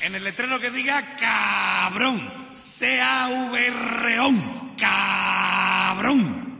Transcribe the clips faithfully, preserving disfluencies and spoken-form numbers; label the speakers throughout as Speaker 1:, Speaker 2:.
Speaker 1: en el letrero que diga cabrón. C A V R O N. Cabrón.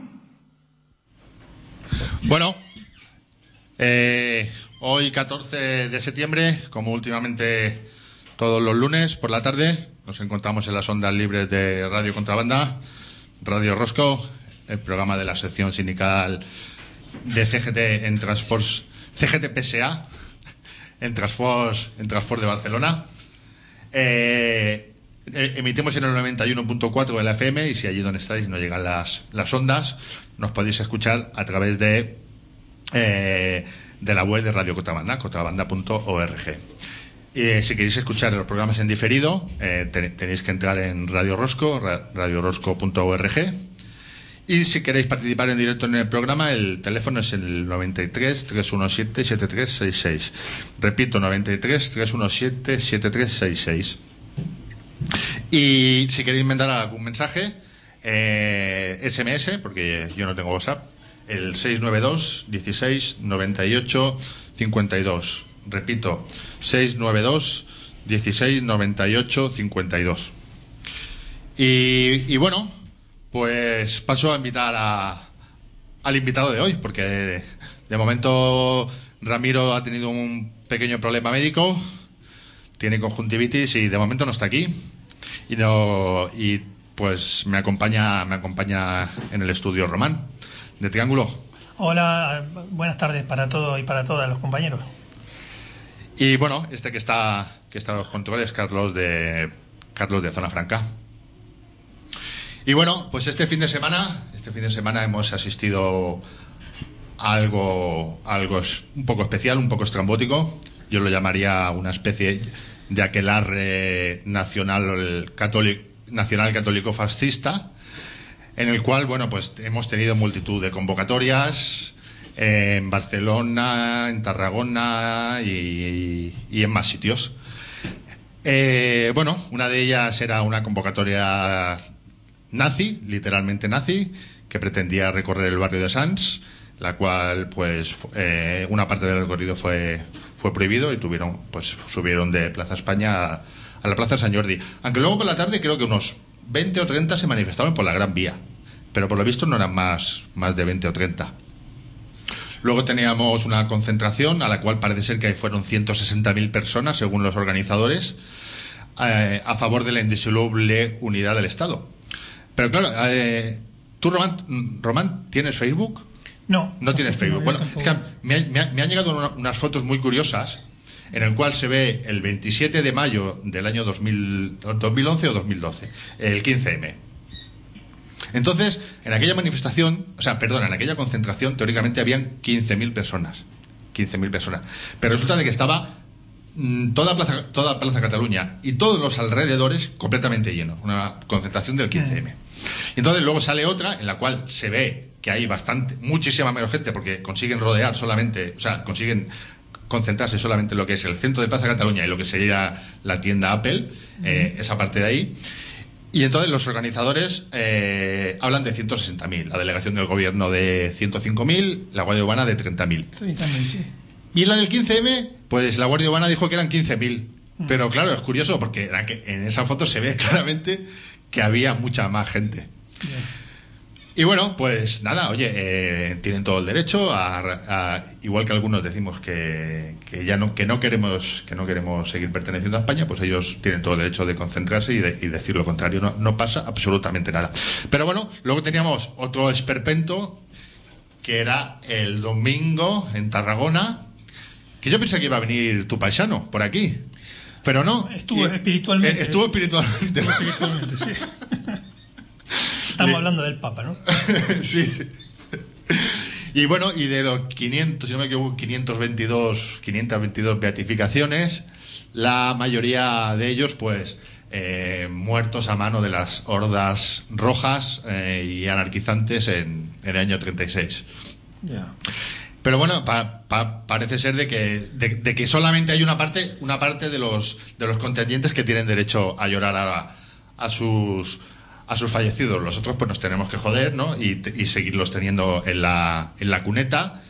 Speaker 2: Bueno, eh, hoy catorce de septiembre, como últimamente todos los lunes por la tarde, nos encontramos en las ondas libres de Radio Contrabanda, Radio Rosco, el programa de la sección sindical de C G T en Transforce, C G T P S A, en Transforce, en Transforce de Barcelona. Eh, emitimos en el noventa y uno punto cuatro de la F M, y si allí donde estáis no llegan las, las ondas, nos podéis escuchar a través de eh, de la web de Radio Contrabanda, contrabanda punto org. Y si queréis escuchar los programas en diferido, eh, ten, tenéis que entrar en Radio Rosco, radio rosco punto org. Y si queréis participar en directo en el programa, el teléfono es el noventa y tres, trescientos diecisiete, setenta y tres sesenta y seis. Repito, noventa y tres, trescientos diecisiete, setenta y tres sesenta y seis. Y si queréis mandar algún mensaje, eh, S M S, porque yo no tengo WhatsApp, el seiscientos noventa y dos, dieciséis, noventa y ocho, cincuenta y dos. Repito, seiscientos noventa y dos, dieciséis, noventa y ocho, cincuenta y dos. Y, y bueno, pues paso a invitar a, al invitado de hoy, porque de, de momento Ramiro ha tenido un pequeño problema médico, tiene conjuntivitis y de momento no está aquí. Y no y pues me acompaña me acompaña en el estudio Román de Triángulo.
Speaker 3: Hola, buenas tardes para todos y para todas los compañeros.
Speaker 2: Y bueno, este que está que está en los controles, Carlos de Carlos de Zona Franca. Y bueno, pues este fin de semana, este fin de semana hemos asistido a algo algo un poco especial, un poco estrambótico. Yo lo llamaría una especie de aquelarre nacional católico, nacional católico fascista, en el cual, bueno, pues hemos tenido multitud de convocatorias eh, en Barcelona, en Tarragona y, y en más sitios. Eh, bueno, una de ellas era una convocatoria nazi, literalmente nazi, que pretendía recorrer el barrio de Sants, la cual, pues, eh, una parte del recorrido fue fue prohibido y tuvieron, pues, subieron de Plaza España a, a la Plaza San Jordi. Aunque luego por la tarde creo que unos veinte o treinta se manifestaron por la Gran Vía, pero por lo visto no eran más, más de veinte o treinta. Luego teníamos una concentración a la cual parece ser que fueron ciento sesenta mil personas, según los organizadores, eh, a favor de la indisoluble unidad del Estado. Pero claro, eh, tú, Román, Román, ¿tienes Facebook?
Speaker 3: No.
Speaker 2: No tienes Facebook. Bueno, es que me, ha, me, ha, me han llegado una, unas fotos muy curiosas en el cual se ve el veintisiete de mayo del año dos mil, dos mil once o dos mil doce, el quince eme. Entonces, en aquella manifestación, o sea, perdón, en aquella concentración, teóricamente habían quince mil personas. quince mil personas. Pero resulta de que estaba mmm, toda Plaza, toda Plaza Cataluña y todos los alrededores completamente llenos. Una concentración del quince eme. Y entonces luego sale otra en la cual se ve que hay bastante, muchísima menos gente, porque consiguen rodear solamente, o sea, consiguen concentrarse solamente en lo que es el centro de Plaza Cataluña y lo que sería la tienda Apple, eh, esa parte de ahí. Y entonces los organizadores eh, hablan de ciento sesenta mil, la delegación del gobierno de ciento cinco mil, la Guardia Urbana de treinta mil.
Speaker 3: treinta mil, sí.
Speaker 2: Y la del quince eme, pues la Guardia Urbana dijo que eran quince mil. Mm. Pero claro, es curioso porque era que en esa foto se ve claramente que había mucha más gente. Yeah. Y bueno, pues nada, oye, eh, tienen todo el derecho a, a igual que algunos decimos que, que ya no que no queremos que no queremos seguir perteneciendo a España, pues ellos tienen todo el derecho de concentrarse y, de, y decir lo contrario. No, no pasa absolutamente nada. Pero bueno, luego teníamos otro esperpento que era el domingo en Tarragona, que yo pensé que iba a venir tu paisano por aquí, pero no.
Speaker 3: Estuvo
Speaker 2: y,
Speaker 3: espiritualmente.
Speaker 2: Eh, estuvo espiritualmente.
Speaker 3: Estuvo espiritualmente, sí. Estamos hablando del Papa, ¿no?
Speaker 2: Sí. Y bueno, y de los quinientos, si no me equivoco, quinientos veintidós, quinientas veintidós beatificaciones, la mayoría de ellos, pues, eh, muertos a mano de las hordas rojas eh, y anarquizantes en, en el año treinta y seis.
Speaker 3: Ya. Yeah.
Speaker 2: Pero bueno, pa, pa, parece ser de que, de, de que solamente hay una parte, una parte de los, de los contendientes que tienen derecho a llorar a, a sus... a sus fallecidos. Los otros pues nos tenemos que joder, ¿no? Y, y seguirlos teniendo en la, en la cuneta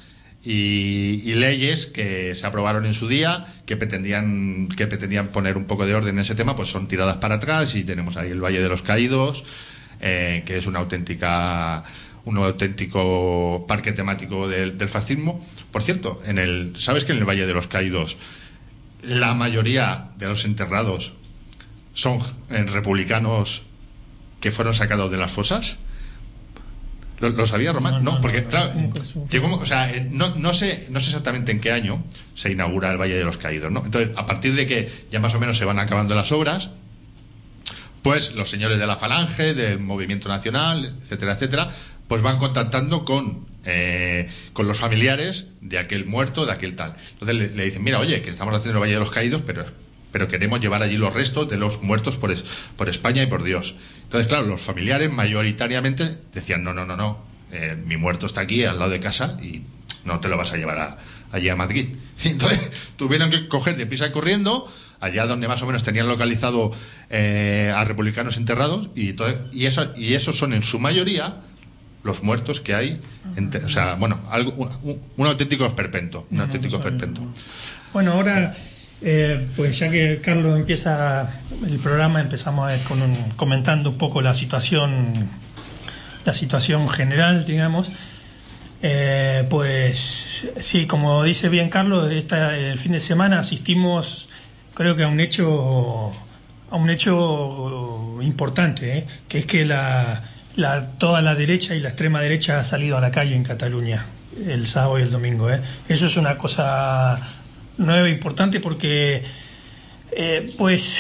Speaker 2: y, y leyes que se aprobaron en su día que pretendían que pretendían poner un poco de orden en ese tema, pues son tiradas para atrás, y tenemos ahí el Valle de los Caídos, eh, que es una auténtica un auténtico parque temático del, del fascismo. Por cierto, en el ¿sabes que en el Valle de los Caídos la mayoría de los enterrados son eh, republicanos que fueron sacados de las fosas? ¿Lo, lo sabía, Román? No, no, no porque no, claro, no, llegó, o sea, no, no sé, no sé exactamente en qué año se inaugura el Valle de los Caídos, ¿no? Entonces, a partir de que ya más o menos se van acabando las obras, pues los señores de la Falange, del Movimiento Nacional, etcétera, etcétera, pues van contactando con eh, con los familiares de aquel muerto, de aquel tal. Entonces le, le dicen, mira, oye, que estamos haciendo el Valle de los Caídos, pero pero queremos llevar allí los restos de los muertos por, es, por España y por Dios. Entonces, claro, los familiares mayoritariamente decían, no, no, no, no, eh, mi muerto está aquí al lado de casa y no te lo vas a llevar a, allí a Madrid. Y entonces tuvieron que coger de prisa y corriendo allá donde más o menos tenían localizado eh, a republicanos enterrados, y, todo, y, eso, y esos son en su mayoría los muertos que hay, ente, o sea, bueno, algo, un, un auténtico esperpento, un no, auténtico no esperpento. No.
Speaker 3: Bueno, ahora... Eh, pues ya que Carlos empieza el programa, empezamos con un, comentando un poco la situación la situación general, digamos. Eh, pues sí, como dice bien Carlos, esta, el fin de semana asistimos, creo que a un hecho a un hecho importante, ¿eh? Que es que la, la toda la derecha y la extrema derecha ha salido a la calle en Cataluña el sábado y el domingo, ¿eh? Eso es una cosa nueva, importante, porque eh, pues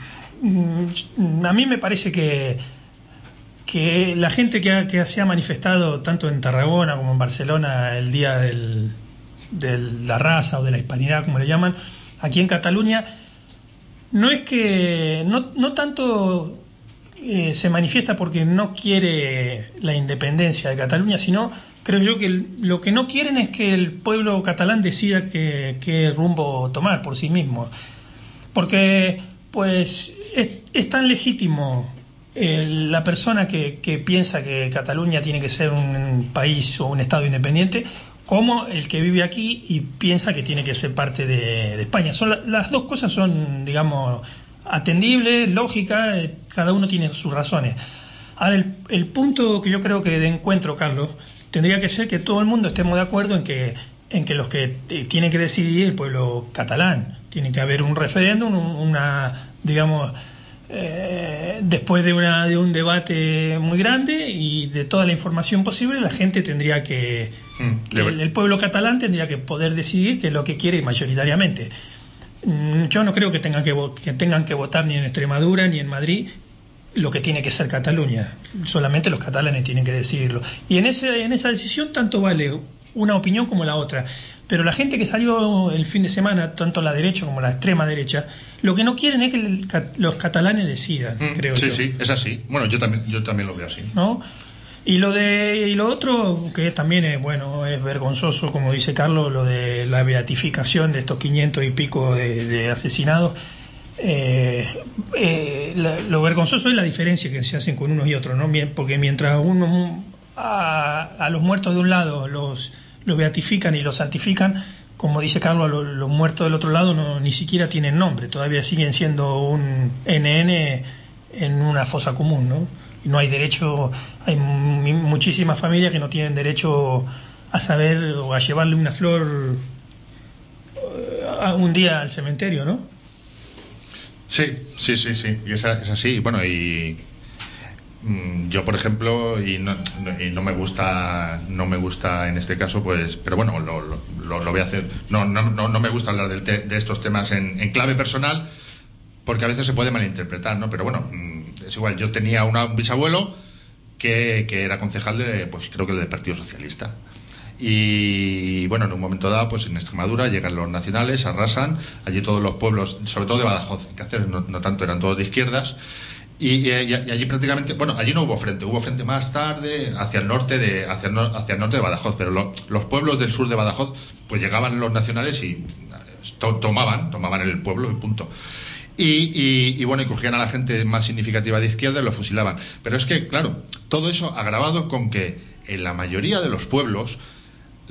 Speaker 3: a mí me parece que que la gente que, ha, que se ha manifestado tanto en Tarragona como en Barcelona el día del, de la raza o de la hispanidad, como le llaman, aquí en Cataluña, no es que no, no tanto eh, se manifiesta porque no quiere la independencia de Cataluña, sino creo yo que el, lo que no quieren es que el pueblo catalán decida qué, qué rumbo tomar por sí mismo. Porque pues es, es tan legítimo eh, la persona que, que piensa que Cataluña tiene que ser un país o un estado independiente, como el que vive aquí y piensa que tiene que ser parte de, de España. Son la, las dos cosas son, digamos, atendibles, lógicas, eh, cada uno tiene sus razones. Ahora, el, el punto que yo creo que de encuentro, Carlos, tendría que ser que todo el mundo estemos de acuerdo en que en que los que eh, tienen que decidir el pueblo catalán. Tiene que haber un referéndum, una, digamos, eh, después de una de un debate muy grande y de toda la información posible, la gente tendría que, mm, que el, el pueblo catalán tendría que poder decidir qué es lo que quiere mayoritariamente. Yo no creo que tengan que, que tengan que votar ni en Extremadura ni en Madrid lo que tiene que ser Cataluña. Solamente los catalanes tienen que decidirlo. Y en ese, en esa decisión tanto vale una opinión como la otra. Pero la gente que salió el fin de semana, tanto la derecha como la extrema derecha, lo que no quieren es que el, los catalanes decidan, mm, creo
Speaker 2: sí,
Speaker 3: yo.
Speaker 2: Sí, sí, es así. Bueno, yo también, yo también lo veo así.
Speaker 3: ¿No? Y lo de y lo otro, que también es, bueno, es vergonzoso, como dice Carlos, lo de la beatificación de estos quinientos y pico de, de asesinados. Eh, eh, la, lo vergonzoso es la diferencia que se hacen con unos y otros, ¿no? Porque mientras uno a, a los muertos de un lado los, los beatifican y los santifican, como dice Carlos, los, los muertos del otro lado no, ni siquiera tienen nombre, todavía siguen siendo un ene ene en una fosa común, ¿no? Y no hay derecho, hay m- muchísimas familias que no tienen derecho a saber o a llevarle una flor a un día al cementerio, ¿no?
Speaker 2: Sí, sí, sí, sí, y es, es así. Bueno, y mm, yo, por ejemplo, y no, y no me gusta, no me gusta en este caso, pues, pero bueno, lo, lo, lo voy a hacer. No, no, no, no me gusta hablar del te, de estos temas en, en clave personal, porque a veces se puede malinterpretar, ¿no? Pero bueno, mm, es igual. Yo tenía una, un bisabuelo que, que era concejal de, pues, creo que del Partido Socialista. Y bueno, en un momento dado, pues en Extremadura llegan los nacionales, arrasan allí todos los pueblos, sobre todo de Badajoz, en Cáceres no, no tanto, eran todos de izquierdas, y, y, y allí prácticamente, bueno, allí no hubo frente, hubo frente más tarde hacia el norte de hacia el, hacia el norte de Badajoz, pero lo, los pueblos del sur de Badajoz, pues llegaban los nacionales y to, tomaban, tomaban el pueblo y punto. Y, y, y bueno, y cogían a la gente más significativa de izquierda y lo fusilaban. Pero es que, claro, todo eso agravado con que en la mayoría de los pueblos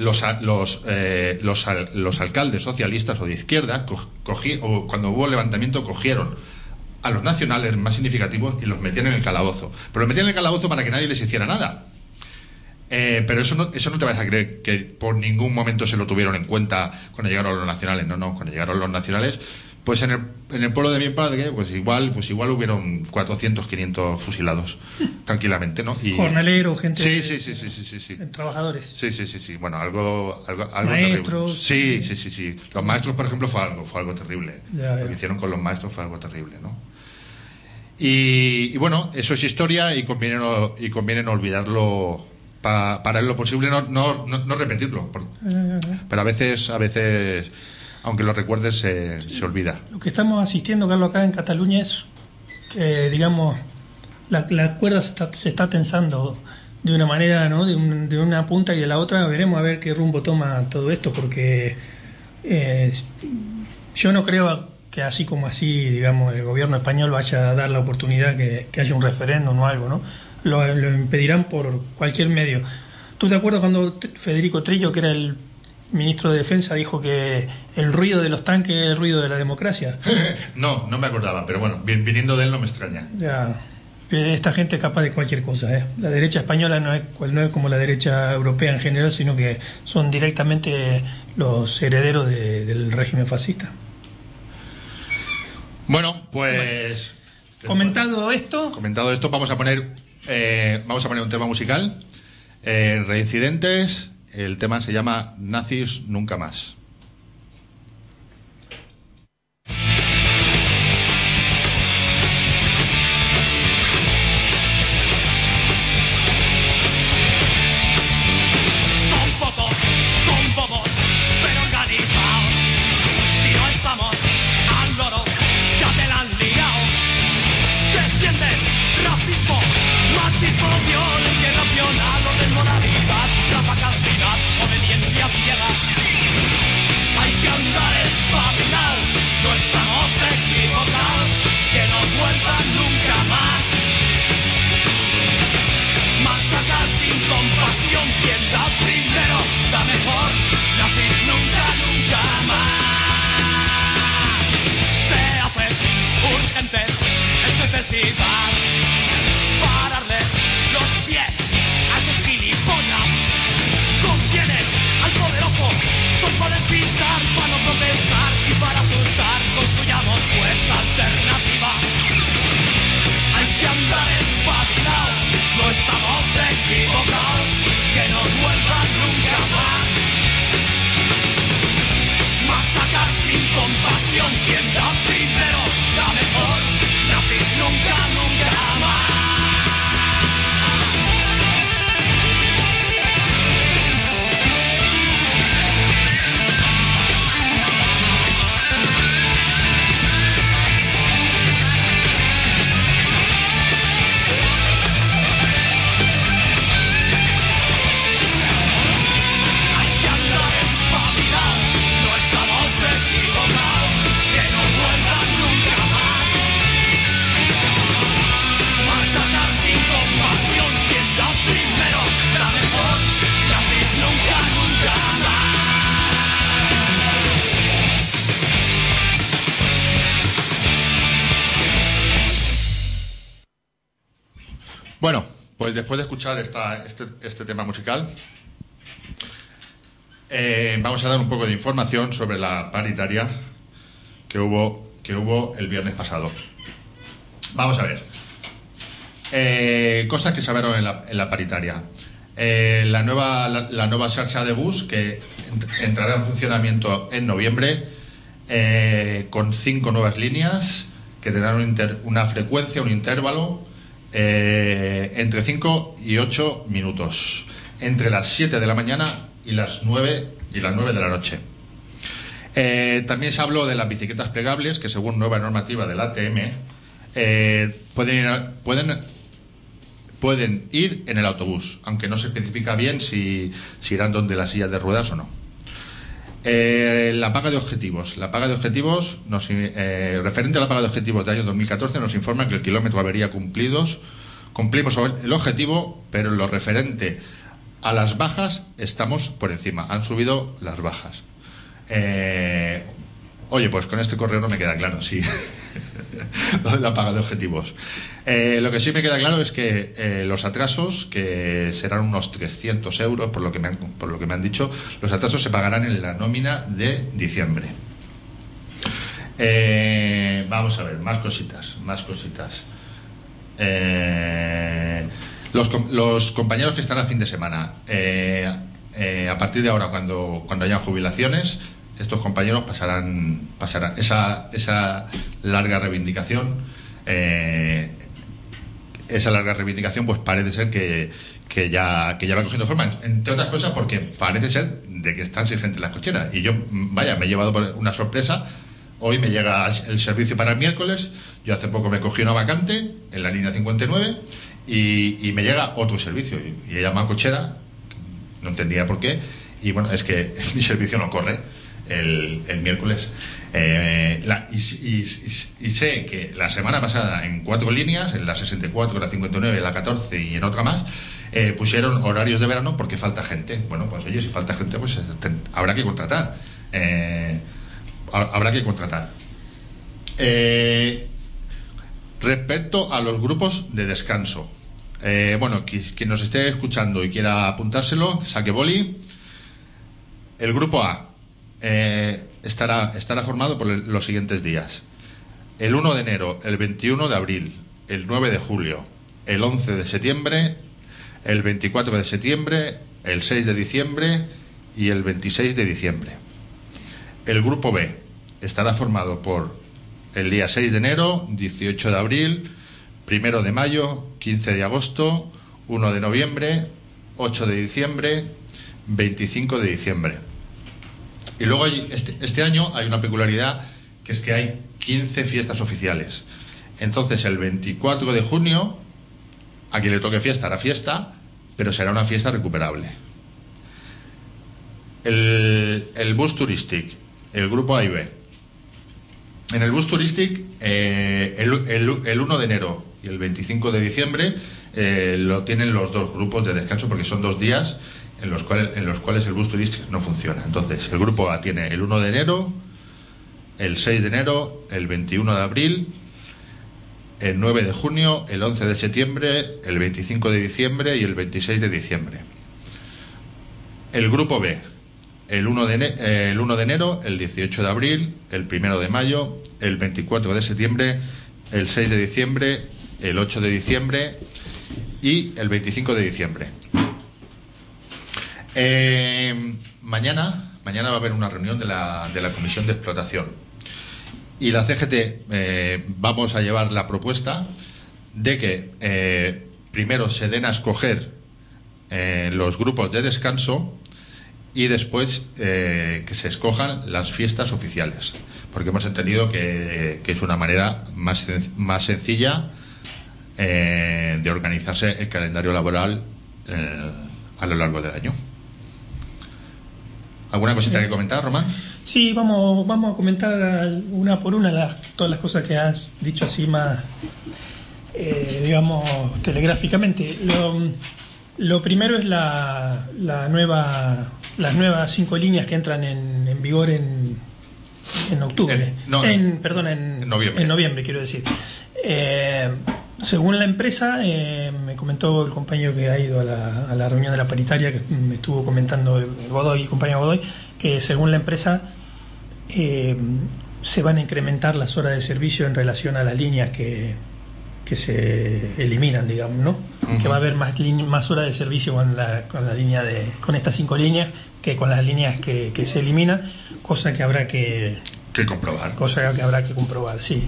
Speaker 2: los, los, eh, los, los alcaldes socialistas o de izquierda, cogí, o cuando hubo levantamiento, cogieron a los nacionales más significativos y los metían en el calabozo. Pero los metían en el calabozo para que nadie les hiciera nada. Eh, pero eso no, eso no te vas a creer que por ningún momento se lo tuvieron en cuenta cuando llegaron los nacionales. No, no, cuando llegaron los nacionales, pues en el, en el pueblo de mi padre, pues igual, pues igual hubieron cuatrocientos, quinientos fusilados, tranquilamente, ¿no? Y,
Speaker 3: jornalero, gente.
Speaker 2: Sí, sí, sí, sí, sí, sí, sí.
Speaker 3: Trabajadores.
Speaker 2: Sí, sí, sí, sí. Bueno, algo, algo, algo
Speaker 3: maestros.
Speaker 2: Terrible. Sí, sí, sí, sí. Los maestros, por ejemplo, fue algo, fue algo terrible.
Speaker 3: Ya, ya.
Speaker 2: Lo que hicieron con los maestros fue algo terrible, ¿no? Y, y bueno, eso es historia y conviene no, y conviene no olvidarlo. Pa, para lo posible no, no, no, no repetirlo, por, pero a veces, a veces, aunque lo recuerdes, se, se olvida.
Speaker 3: Lo que estamos asistiendo, Carlos, acá en Cataluña es que, digamos, la, la cuerda se está, se está tensando de una manera, ¿no? De, un, de una punta y de la otra. Veremos a ver qué rumbo toma todo esto, porque eh, yo no creo que así como así, digamos, el gobierno español vaya a dar la oportunidad que, que haya un referéndum o algo, ¿no? Lo, lo impedirán por cualquier medio. ¿Tú te acuerdas cuando Federico Trillo, que era el ministro de Defensa, dijo que el ruido de los tanques es el ruido de la democracia?
Speaker 2: No, no me acordaba, pero bueno, viniendo de él no me extraña.
Speaker 3: Ya, esta gente es capaz de cualquier cosa, ¿eh? La derecha española no es, no es como la derecha europea en general, sino que son directamente los herederos de, del régimen fascista.
Speaker 2: Bueno, pues...
Speaker 3: Comentado esto...
Speaker 2: Comentado esto, vamos a poner... Eh, vamos a poner un tema musical, eh, Reincidentes. El tema se llama Nazis Nunca Más.
Speaker 1: Son pocos, son bobos, pero organizados. Si no estamos al loro, ya te la han liado. Defienden racismo, machismo, violencia irracional, o desmoralidad, trampa, castidad, obediencia ciega. Hay que andar espabilados, no estamos equivocados, que nos vuelvan nunca más. Machacar sin compasión, quien da primero, da mejor, nazis nunca, nunca más. Se hace urgente, es necesidad pararles los pies a esos gilipollas. Contienen al poderoso, son para despistar, para no protestar y para asustar. Construyamos pues alternativa. Hay que andar espabilados, no estamos equivocados, que nos vuelvan nunca más. Machacar sin compasión, quien da primero, da mejor, nazis nunca, nunca más.
Speaker 2: Bueno, pues después de escuchar esta, este, este tema musical, eh, vamos a dar un poco de información sobre la paritaria que hubo, que hubo el viernes pasado. Vamos a ver. Eh, cosas que se vieron en la, en la paritaria. Eh, la nueva la, la nueva xarxa de bus que entrará en funcionamiento en noviembre, eh, con cinco nuevas líneas que tendrán un inter, una frecuencia, un intervalo eh, entre cinco y ocho minutos, entre las siete de la mañana y las nueve y las nueve de la noche. Eh, también se habló de las bicicletas plegables, que según nueva normativa del A T M eh, pueden ir a, pueden pueden ir en el autobús, aunque no se especifica bien si, si irán donde las sillas de ruedas o no. Eh, la paga de objetivos. La paga de objetivos, nos, eh, referente a la paga de objetivos del año dos mil catorce, nos informa que el kilómetro avería cumplidos. Cumplimos el objetivo, pero en lo referente A las bajas estamos por encima, han subido las bajas. Eh, oye, pues con este correo no me queda claro, sí, lo de la paga de objetivos. Eh, lo que sí me queda claro es que eh, los atrasos, que serán unos trescientos euros por lo que me han, por lo que me han dicho, los atrasos se pagarán en la nómina de diciembre. Eh, vamos a ver, más cositas, más cositas. Eh, los, los compañeros que están a fin de semana, eh, eh, a partir de ahora, cuando, cuando hayan jubilaciones, estos compañeros pasarán, pasarán esa, esa larga reivindicación. Eh, esa larga reivindicación, pues parece ser que, que ya que ya va cogiendo forma, entre otras cosas porque parece ser de que están sin gente en las cocheras. Y yo, vaya, me he llevado por una sorpresa. Hoy me llega el servicio para el miércoles. Yo hace poco me cogí una vacante en la línea cincuenta y nueve y, y me llega otro servicio. Y he llamado a cochera, no entendía por qué, y bueno, es que mi servicio no corre el, el miércoles. Eh, la, y, y, y, y sé que la semana pasada en cuatro líneas, en la sesenta y cuatro, la cincuenta y nueve, la catorce y en otra más, eh, pusieron horarios de verano porque falta gente. Bueno, pues oye, si falta gente, pues ten, habrá que contratar. Eh, habrá que contratar. Eh, respecto a los grupos de descanso, eh, bueno, quien, quien nos esté escuchando y quiera apuntárselo, saque boli. El grupo A eh, estará, estará formado por el, los siguientes días: el uno de enero, el veintiuno de abril, el nueve de julio, el once de septiembre, el veinticuatro de septiembre, el seis de diciembre y el veintiséis de diciembre. El grupo B estará formado por el día seis de enero, dieciocho de abril, primero de mayo, quince de agosto, uno de noviembre, ocho de diciembre, veinticinco de diciembre. Y luego hay, este, este año hay una peculiaridad, que es que hay quince fiestas oficiales. Entonces el veinticuatro de junio, a quien le toque fiesta hará fiesta, pero será una fiesta recuperable. El, el bus turístic, el grupo A y B. En el bus turístic, eh, el, el, el uno de enero y el veinticinco de diciembre eh, lo tienen los dos grupos de descanso, porque son dos días en los cuales, en los cuales el bus turístico no funciona. Entonces, el grupo A tiene el uno de enero, el seis de enero, el veintiuno de abril, el nueve de junio, el once de septiembre, el veinticinco de diciembre y el veintiséis de diciembre. El grupo B, el uno de enero, el uno de enero, el dieciocho de abril, el primero de mayo, el veinticuatro de septiembre, el seis de diciembre, el ocho de diciembre y el veinticinco de diciembre. Eh, mañana, mañana va a haber una reunión de la, de la Comisión de Explotación. Y la C G T eh, vamos a llevar la propuesta de que eh, primero se den a escoger eh, los grupos de descanso y después eh, que se escojan las fiestas oficiales, porque hemos entendido que, que es una manera más, más sencilla eh, de organizarse el calendario laboral eh, a lo largo del año. ¿Alguna cosita que comentar, Román?
Speaker 3: Sí, vamos, vamos a comentar una por una las, todas las cosas que has dicho así más, eh, digamos, telegráficamente. Lo, lo primero es la, la nueva, las nuevas cinco líneas que entran en, en vigor en, en octubre.
Speaker 2: En, no,
Speaker 3: en, perdón, en,
Speaker 2: en noviembre.
Speaker 3: En noviembre, quiero decir. Eh, según la empresa, eh, me comentó el compañero que ha ido a la, a la reunión de la paritaria, que me estuvo comentando el Godoy, el compañero Godoy, que según la empresa eh, se van a incrementar las horas de servicio en relación a las líneas que, que se eliminan, digamos, ¿no? Uh-huh. Que va a haber más, más horas de servicio con la, con la línea de, con estas cinco líneas que con las líneas que, que se eliminan, cosa que habrá que,
Speaker 2: que comprobar.
Speaker 3: Cosa que habrá que comprobar, sí.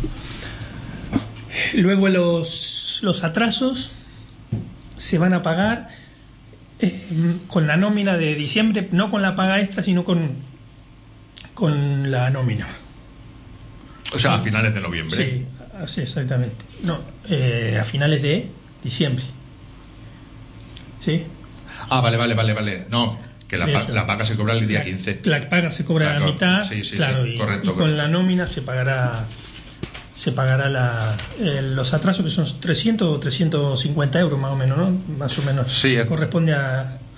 Speaker 3: Luego los, los atrasos se van a pagar eh, con la nómina de diciembre, no con la paga extra, sino con, con la nómina.
Speaker 2: O sea, a finales de noviembre.
Speaker 3: Sí, sí, exactamente. No, eh, a finales de diciembre. ¿Sí?
Speaker 2: Ah, vale, vale, vale, vale. No, que la, paga, la paga se cobra el día
Speaker 3: la,
Speaker 2: quince.
Speaker 3: La paga se cobra a la mitad,
Speaker 2: sí, sí,
Speaker 3: claro,
Speaker 2: sí,
Speaker 3: y,
Speaker 2: correcto,
Speaker 3: y con
Speaker 2: correcto.
Speaker 3: la nómina se pagará se pagará la, eh, los atrasos, que son trescientos o trescientos cincuenta euros más o menos, ¿no? Más o menos.
Speaker 2: Sí,
Speaker 3: corresponde a,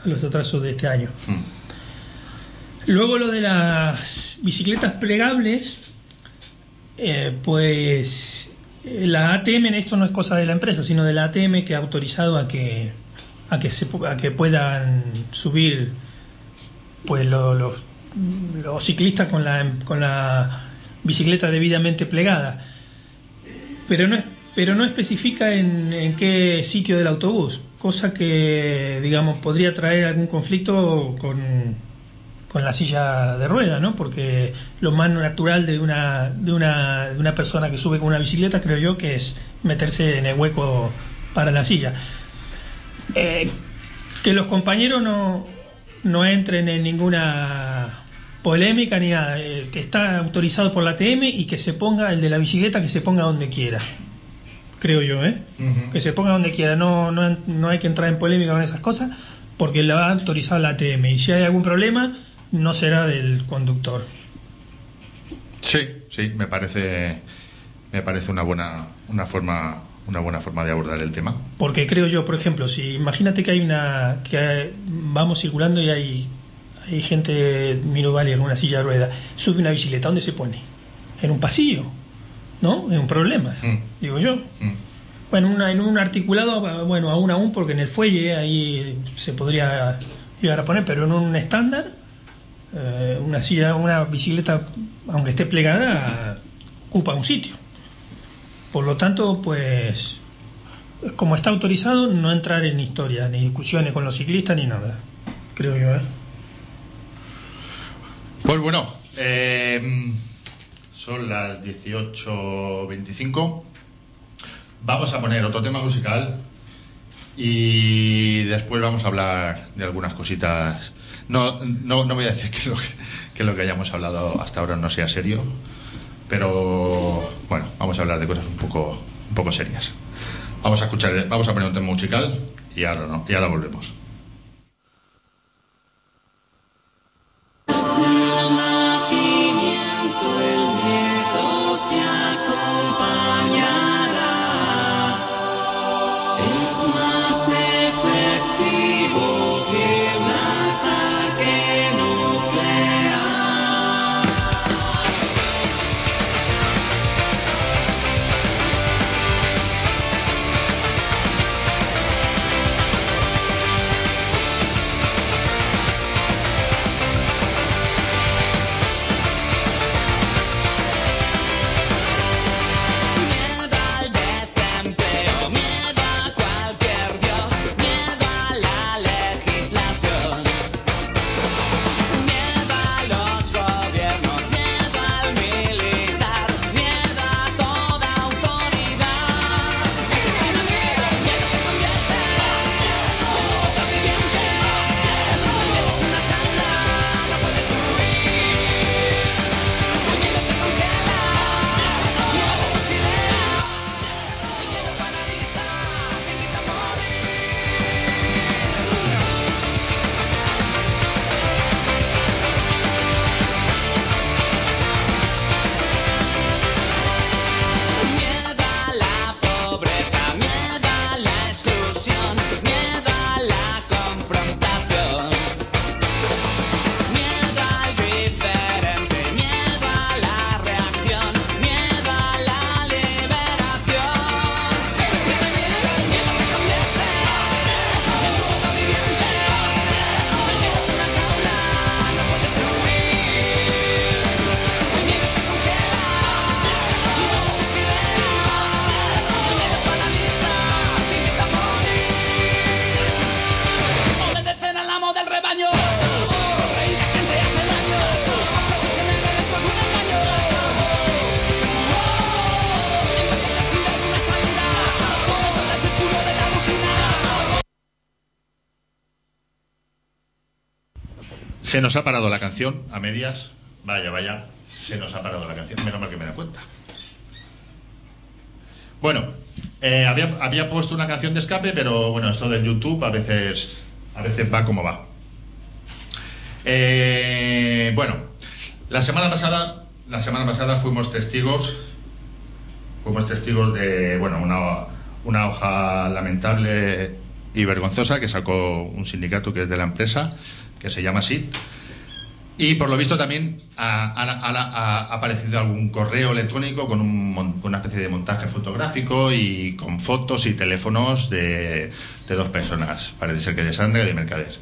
Speaker 3: a los atrasos de este año. Mm. Luego lo de las bicicletas plegables, eh, pues la A T M, esto no es cosa de la empresa, sino de la A T M, que ha autorizado a que a que se a que puedan subir pues lo, lo, los ciclistas con la con la bicicleta debidamente plegada, pero no es pero no especifica en, en qué sitio del autobús, cosa que, digamos, podría traer algún conflicto con, con la silla de rueda, ¿no? Porque lo más natural de una, de una de una persona que sube con una bicicleta, creo yo, que es meterse en el hueco para la silla. Eh, que los compañeros no, no entren en ninguna polémica ni nada, eh, que está autorizado por la A T M y que se ponga, el de la bicicleta, que se ponga donde quiera. Creo yo, ¿eh? Uh-huh. Que se ponga donde quiera, no, no, no hay que entrar en polémica con esas cosas, porque la ha autorizado la A T M, y si hay algún problema, no será del conductor.
Speaker 2: Sí, sí, me parece me parece una buena una forma una buena forma de abordar el tema.
Speaker 3: Porque creo yo, por ejemplo, si imagínate que hay una que hay, vamos circulando y hay hay gente minusválida con una silla de ruedas, sube una bicicleta, ¿dónde se pone? En un pasillo, ¿no? Es un problema, mm. digo yo. Mm. Bueno, una, en un articulado, bueno, aún aún, porque en el fuelle ahí se podría llegar a poner, pero en un estándar, eh, una silla, una bicicleta, aunque esté plegada, ocupa un sitio. Por lo tanto, pues, como está autorizado, no entrar en historias, ni discusiones con los ciclistas, ni nada, creo yo, ¿eh?
Speaker 2: Pues bueno, eh, son las dieciocho veinticinco. Vamos a poner otro tema musical y después vamos a hablar de algunas cositas. No, no, no voy a decir que lo que, que lo que hayamos hablado hasta ahora no sea serio, pero bueno, vamos a hablar de cosas un poco, un poco serias. Vamos a escuchar, vamos a poner un tema musical y ahora no, y ahora volvemos. Se nos ha parado la canción a medias. Vaya, vaya. Se nos ha parado la canción. Menos mal que me da cuenta. Bueno, eh, había, había puesto una canción de escape, pero bueno, esto de YouTube a veces, a veces va como va. Eh, bueno, la semana pasada, la semana pasada fuimos testigos, fuimos testigos de, bueno, una, una hoja lamentable y vergonzosa que sacó un sindicato que es de la empresa, que se llama S I T. Y por lo visto también ha, ha, ha, ha aparecido algún correo electrónico con, un, con una especie de montaje fotográfico y con fotos y teléfonos de, de dos personas, parece ser que de Sandra y de Mercader.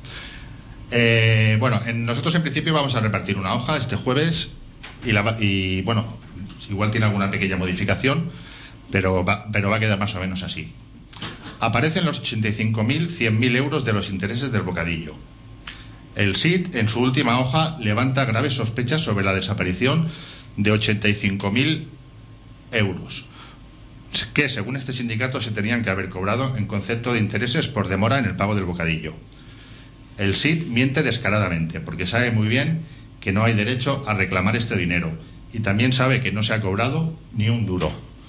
Speaker 2: Eh, bueno, en, nosotros en principio vamos a repartir una hoja este jueves y, la, y bueno, igual tiene alguna pequeña modificación, pero va, pero va a quedar más o menos así. Aparecen los ochenta y cinco mil, cien mil euros de los intereses del bocadillo. El S I T, en su última hoja, levanta graves sospechas sobre la desaparición de ochenta y cinco mil euros, que según este sindicato se tenían que haber cobrado en concepto de intereses por demora en el pago del bocadillo. El S I T miente descaradamente, porque sabe muy bien que no hay derecho a reclamar este dinero, y también sabe que no se ha cobrado ni un duro.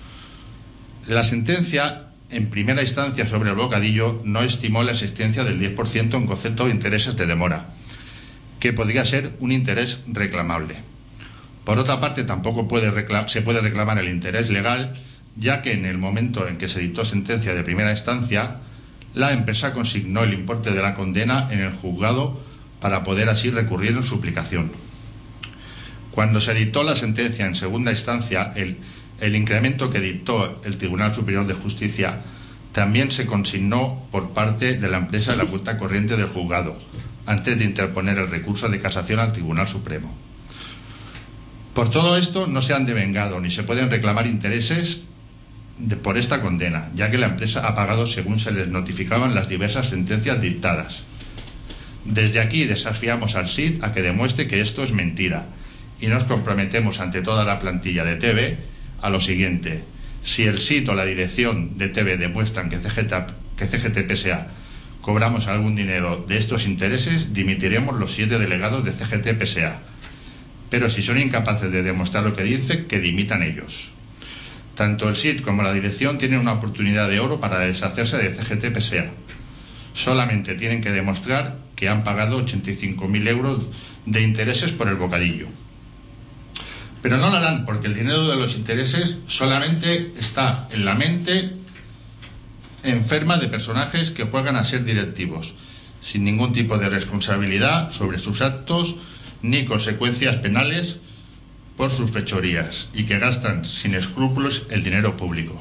Speaker 2: La sentencia en primera instancia sobre el bocadillo no estimó la existencia del diez por ciento en concepto de intereses de demora, que podría ser un interés reclamable. Por otra parte, tampoco puede reclam- se puede reclamar el interés legal, ya que en el momento en que se dictó sentencia de primera instancia, la empresa consignó el importe de la condena en el juzgado para poder así recurrir en suplicación. Cuando se dictó la sentencia en segunda instancia, el El incremento que dictó el Tribunal Superior de Justicia también se consignó por parte de la empresa en la cuenta corriente del juzgado, antes de interponer el recurso de casación al Tribunal Supremo. Por todo esto no se han devengado ni se pueden reclamar intereses de, por esta condena, ya que la empresa ha pagado según se les notificaban las diversas sentencias dictadas. Desde aquí desafiamos al S I T a que demuestre que esto es mentira y nos comprometemos ante toda la plantilla de T V a lo siguiente: si el S I T o la dirección de T V demuestran que C G T, que C G T P S A cobramos algún dinero de estos intereses, dimitiremos los siete delegados de C G T P S A. Pero si son incapaces de demostrar lo que dice, que dimitan ellos. Tanto el S I T como la dirección tienen una oportunidad de oro para deshacerse de C G T P S A. Solamente tienen que demostrar que han pagado ochenta y cinco mil euros de intereses por el bocadillo. Pero no lo harán, porque el dinero de los intereses solamente está en la mente enferma de personajes que juegan a ser directivos, sin ningún tipo de responsabilidad sobre sus actos ni consecuencias penales por sus fechorías, y que gastan sin escrúpulos el dinero público.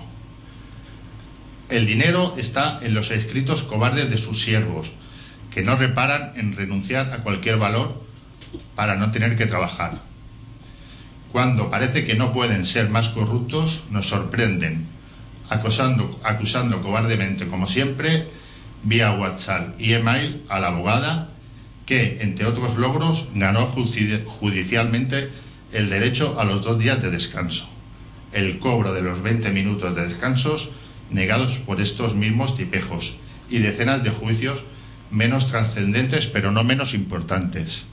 Speaker 2: El dinero está en los escritos cobardes de sus siervos, que no reparan en renunciar a cualquier valor para no tener que trabajar. Cuando parece que no pueden ser más corruptos, nos sorprenden, acosando, acusando cobardemente, como siempre, vía WhatsApp y email a la abogada que, entre otros logros, ganó judicialmente el derecho a los dos días de descanso, el cobro de los veinte minutos de descansos negados por estos mismos tipejos y decenas de juicios menos trascendentes pero no menos importantes.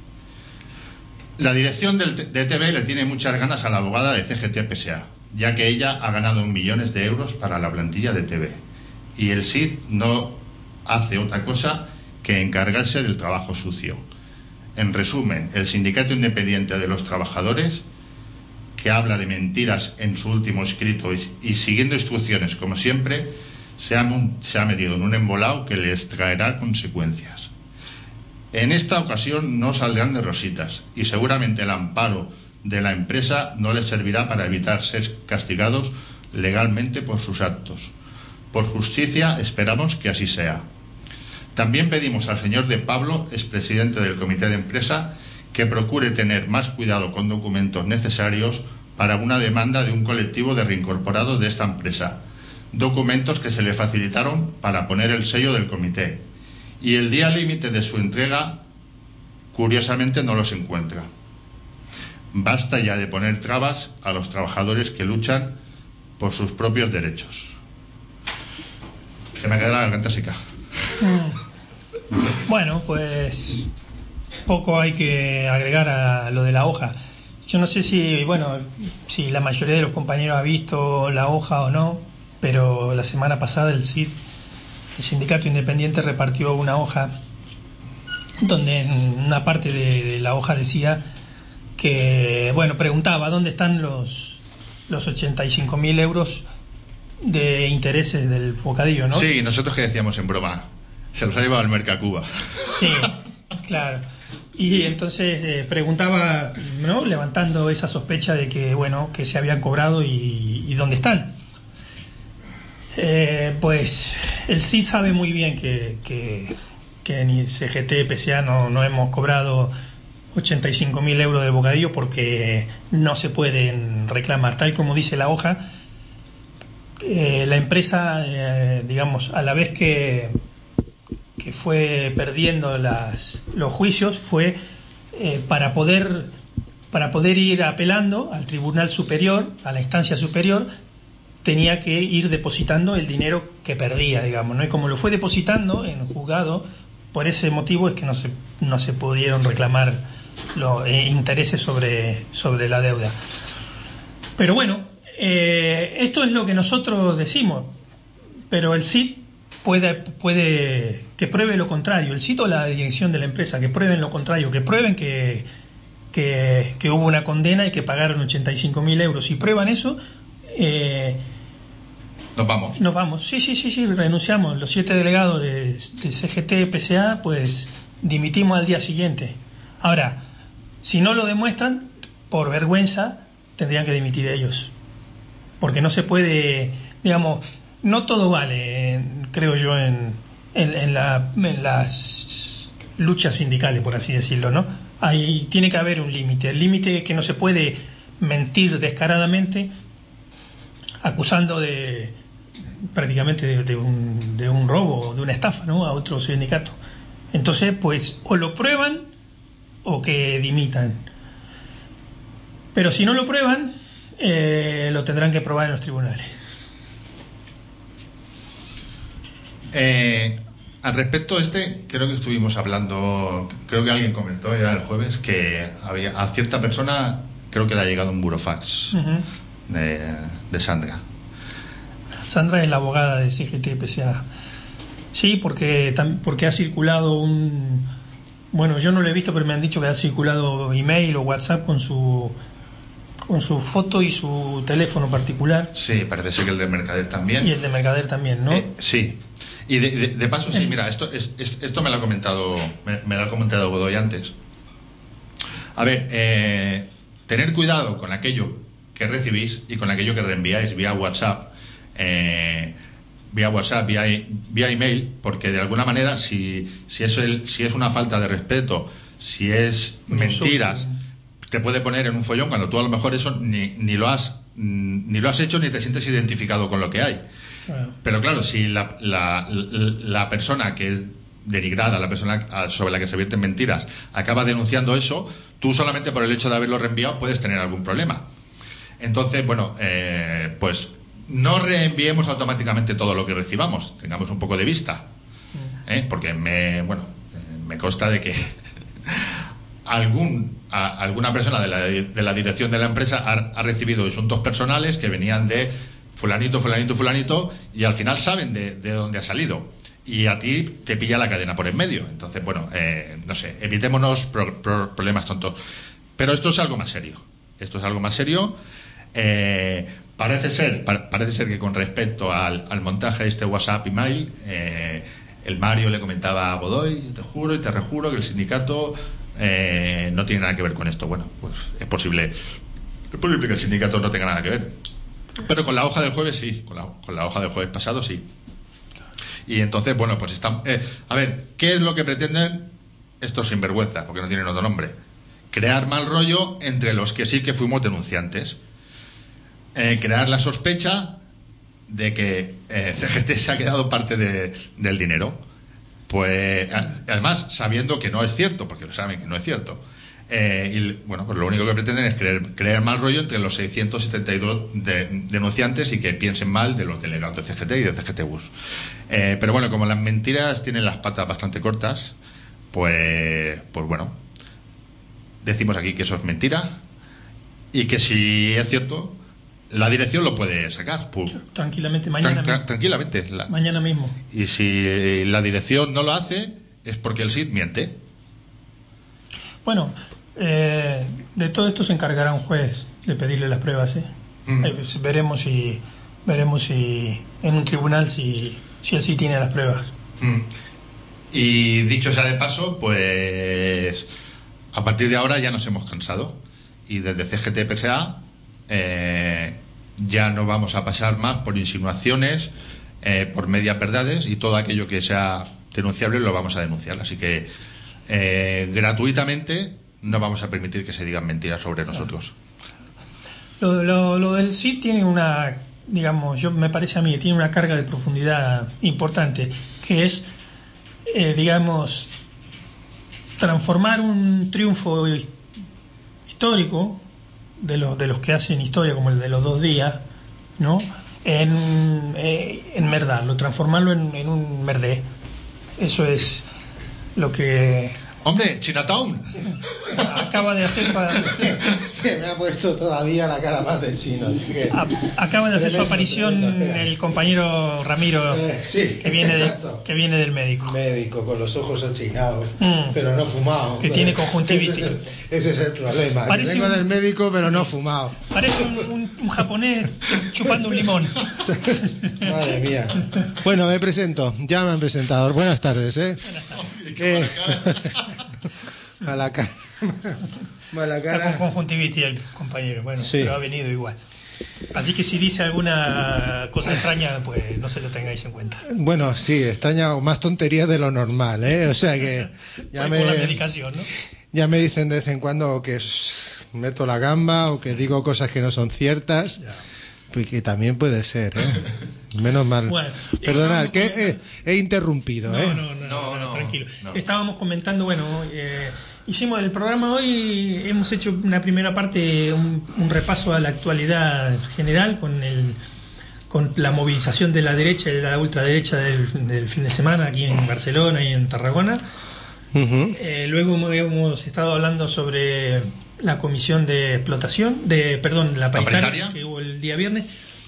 Speaker 2: La dirección del, de T V le tiene muchas ganas a la abogada de C G T P S A, ya que ella ha ganado millones de euros para la plantilla de T V, y el S I T no hace otra cosa que encargarse del trabajo sucio. En resumen, el Sindicato Independiente de los Trabajadores, que habla de mentiras en su último escrito y, y siguiendo instrucciones como siempre, se ha, se ha metido en un embolado que les traerá consecuencias. En esta ocasión no saldrán de rositas, y seguramente el amparo de la empresa no les servirá para evitar ser castigados legalmente por sus actos. Por justicia esperamos que así sea. También pedimos al señor De Pablo, expresidente del comité de empresa, que procure tener más cuidado con documentos necesarios para una demanda de un colectivo de reincorporados de esta empresa, documentos que se le facilitaron para poner el sello del comité, y el día límite de su entrega, curiosamente, no los encuentra. Basta ya de poner trabas a los trabajadores que luchan por sus propios derechos. Se me queda la garganta seca.
Speaker 3: Bueno, pues poco hay que agregar a lo de la hoja. Yo no sé si, bueno, si la mayoría de los compañeros ha visto la hoja o no, pero la semana pasada el S I T, el Sindicato Independiente, repartió una hoja donde en una parte de, de la hoja decía que, bueno, preguntaba dónde están los, los ochenta y cinco mil euros de intereses del bocadillo, ¿no?
Speaker 2: Sí, nosotros que decíamos en broma, Se los ha llevado al Mercacuba.
Speaker 3: Sí, claro. Y entonces eh, preguntaba, ¿no? Levantando esa sospecha de que, bueno, que se habían cobrado y, y dónde están. Eh, pues el C I D sabe muy bien que, que, que ni C G T, P C A no, no hemos cobrado ochenta y cinco mil euros de bocadillo porque no se pueden reclamar. Tal como dice la hoja, eh, la empresa, eh, digamos, a la vez que, que fue perdiendo las, los juicios, fue eh, para poder para poder ir apelando al Tribunal Superior, a la instancia superior, tenía que ir depositando el dinero que perdía, digamos, ¿no? Y como lo fue depositando en juzgado, por ese motivo es que no se, no se pudieron reclamar los eh, intereses sobre, sobre la deuda. Pero bueno, eh, esto es lo que nosotros decimos, pero el C I D puede, puede que pruebe lo contrario, el C I D o la dirección de la empresa, que prueben lo contrario, que prueben que, que, que hubo una condena y que pagaron ochenta y cinco mil euros. Si prueban eso, eh,
Speaker 2: nos vamos.
Speaker 3: Nos vamos, sí, sí, sí, sí, renunciamos. Los siete delegados de, de C G T, P C A, pues dimitimos al día siguiente. Ahora, si no lo demuestran, por vergüenza, tendrían que dimitir ellos. Porque no se puede, digamos, no todo vale, creo yo, en, en, en, la, en las luchas sindicales, por así decirlo, ¿no? Ahí tiene que haber un límite. El límite es que no se puede mentir descaradamente, acusando de prácticamente de, de, un, de un robo, de una estafa, ¿no?, a otro sindicato. Entonces, pues, o lo prueban o que dimitan. Pero si no lo prueban, eh, lo tendrán que probar en los tribunales.
Speaker 2: Eh, al respecto este, creo que estuvimos hablando, creo que alguien comentó ya el jueves que había a cierta persona, creo que le ha llegado un burofax uh-huh. de, de Sandra.
Speaker 3: Sandra es la abogada de C G T P C A. Sí, porque, porque ha circulado un... Bueno, yo no lo he visto, pero me han dicho que ha circulado email o WhatsApp con su con su foto y su teléfono particular.
Speaker 2: Sí, parece ser que el de Mercader también.
Speaker 3: Y el de Mercader también, ¿no?
Speaker 2: Eh, sí. Y de, de, de paso, sí, mira, esto, es, esto me lo ha comentado, me, me lo ha comentado Godoy antes. A ver, eh, tener cuidado con aquello que recibís y con aquello que reenviáis vía WhatsApp, eh, vía WhatsApp, vía, vía email, porque de alguna manera, si, si, es el, si es una falta de respeto, si es mentiras, te puede poner en un follón cuando tú a lo mejor eso ni, ni lo has ni lo has hecho ni te sientes identificado con lo que hay. Bueno. Pero claro, si la, la, la persona que es denigrada, la persona sobre la que se vierten mentiras, acaba denunciando eso, tú solamente por el hecho de haberlo reenviado puedes tener algún problema. Entonces, bueno, eh, pues no reenviemos automáticamente todo lo que recibamos, tengamos un poco de vista, ¿eh? Porque me, bueno, me consta de que algún a, alguna persona de la, de la dirección de la empresa ha, ha recibido asuntos personales que venían de fulanito, fulanito, fulanito, y al final saben de, de dónde ha salido. Y a ti te pilla la cadena por en medio. Entonces, bueno, eh, no sé, evitémonos pro, pro, problemas tontos. Pero esto es algo más serio. Esto es algo más serio. Eh, parece ser pa, parece ser que con respecto al, al montaje de este WhatsApp email, eh, el Mario le comentaba a Godoy, te juro y te rejuro que el sindicato eh, no tiene nada que ver con esto. Bueno, pues es posible, es posible que el sindicato no tenga nada que ver. Pero con la hoja del jueves sí, con la, con la hoja del jueves pasado sí. Y entonces, bueno, pues están... Eh, a ver, ¿qué es lo que pretenden estos sinvergüenzas? Porque no tienen otro nombre. Crear mal rollo entre los que sí que fuimos denunciantes. Eh, crear la sospecha de que eh, C G T se ha quedado parte de, del dinero. Pues, además, sabiendo que no es cierto, porque lo saben que no es cierto. Eh, y bueno, pues lo único que pretenden es crear, crear mal rollo entre los seiscientos setenta y dos de, denunciantes y que piensen mal de los delegados de C G T y de C G T Bus. Eh, pero bueno, como las mentiras tienen las patas bastante cortas, pues, pues bueno, decimos aquí que eso es mentira y que si es cierto, la dirección lo puede sacar. Pues,
Speaker 3: tranquilamente, mañana
Speaker 2: tra- tra- tranquilamente. La,
Speaker 3: mañana mismo.
Speaker 2: Y si la dirección no lo hace, es porque el S I D miente.
Speaker 3: Bueno, eh, de todo esto se encargará un juez de pedirle las pruebas, ¿eh? Mm. Eh, veremos si veremos si en un tribunal si, si él sí tiene las pruebas.
Speaker 2: Mm. Y dicho sea de paso, pues a partir de ahora ya nos hemos cansado. Y desde C G T P S A eh, ya no vamos a pasar más por insinuaciones, eh, por medias verdades, y todo aquello que sea denunciable lo vamos a denunciar. Así que eh, gratuitamente no vamos a permitir que se digan mentiras sobre nosotros.
Speaker 3: Lo, lo, lo del S I D tiene una, digamos, yo me parece a mí que tiene una carga de profundidad importante, que es, eh, digamos, transformar un triunfo histórico de los de los que hacen historia, como el de los dos días, ¿no? En, eh, en merdarlo, transformarlo en, en un merdé. Eso es lo que...
Speaker 2: ¡Hombre, Chinatown!
Speaker 3: Acaba de hacer para...
Speaker 4: Se me ha puesto todavía la cara más de chino. Así que...
Speaker 3: A, acaba de hacer
Speaker 4: tremendo,
Speaker 3: su aparición
Speaker 4: tremendo,
Speaker 3: el compañero Ramiro,
Speaker 4: eh, sí,
Speaker 3: que, viene de,
Speaker 4: exacto.
Speaker 3: que viene del médico.
Speaker 4: Médico, con los ojos achinados,
Speaker 3: Mm.
Speaker 4: pero no fumado.
Speaker 3: Que tiene conjuntivitis.
Speaker 4: Ese, ese es el problema.
Speaker 3: Parece
Speaker 4: que vengo
Speaker 3: un-
Speaker 4: del médico, pero no fumado.
Speaker 3: Parece un, un, un japonés chupando un limón.
Speaker 4: Madre mía. Bueno, me presento. Ya me han presentado. Buenas tardes, ¿eh? Eh, a la cara. A la
Speaker 3: Está con
Speaker 4: cara.
Speaker 3: conjuntivitis el compañero, bueno,
Speaker 4: Sí.
Speaker 3: pero ha venido igual. Así que si dice alguna cosa extraña, pues no se lo tengáis en cuenta.
Speaker 4: Bueno, sí, extraña o más tonterías de lo normal, ¿eh? O sea que ya
Speaker 3: Pues
Speaker 4: me,
Speaker 3: por la medicación, ¿no?
Speaker 4: ya me dicen de vez en cuando que s- meto la gamba o que digo cosas que no son ciertas.
Speaker 3: Ya.
Speaker 4: Pues que también puede ser, ¿eh? Menos mal.
Speaker 3: Bueno,
Speaker 4: Perdonad,
Speaker 3: estábamos
Speaker 4: que he, he interrumpido,
Speaker 3: No,
Speaker 4: ¿eh?
Speaker 3: no, no,
Speaker 2: No,
Speaker 3: no,
Speaker 2: no,
Speaker 3: tranquilo.
Speaker 2: no.
Speaker 3: Estábamos comentando, bueno, eh, hicimos el programa hoy, hemos hecho una primera parte, un, un repaso a la actualidad general con el con la movilización de la derecha y de la ultraderecha del, del fin de semana aquí en Barcelona y en Tarragona.
Speaker 4: Ujú.
Speaker 3: Eh, luego hemos, hemos estado hablando sobre la comisión de explotación, de perdón, la paritaria,
Speaker 2: paritaria?
Speaker 3: que hubo el día viernes,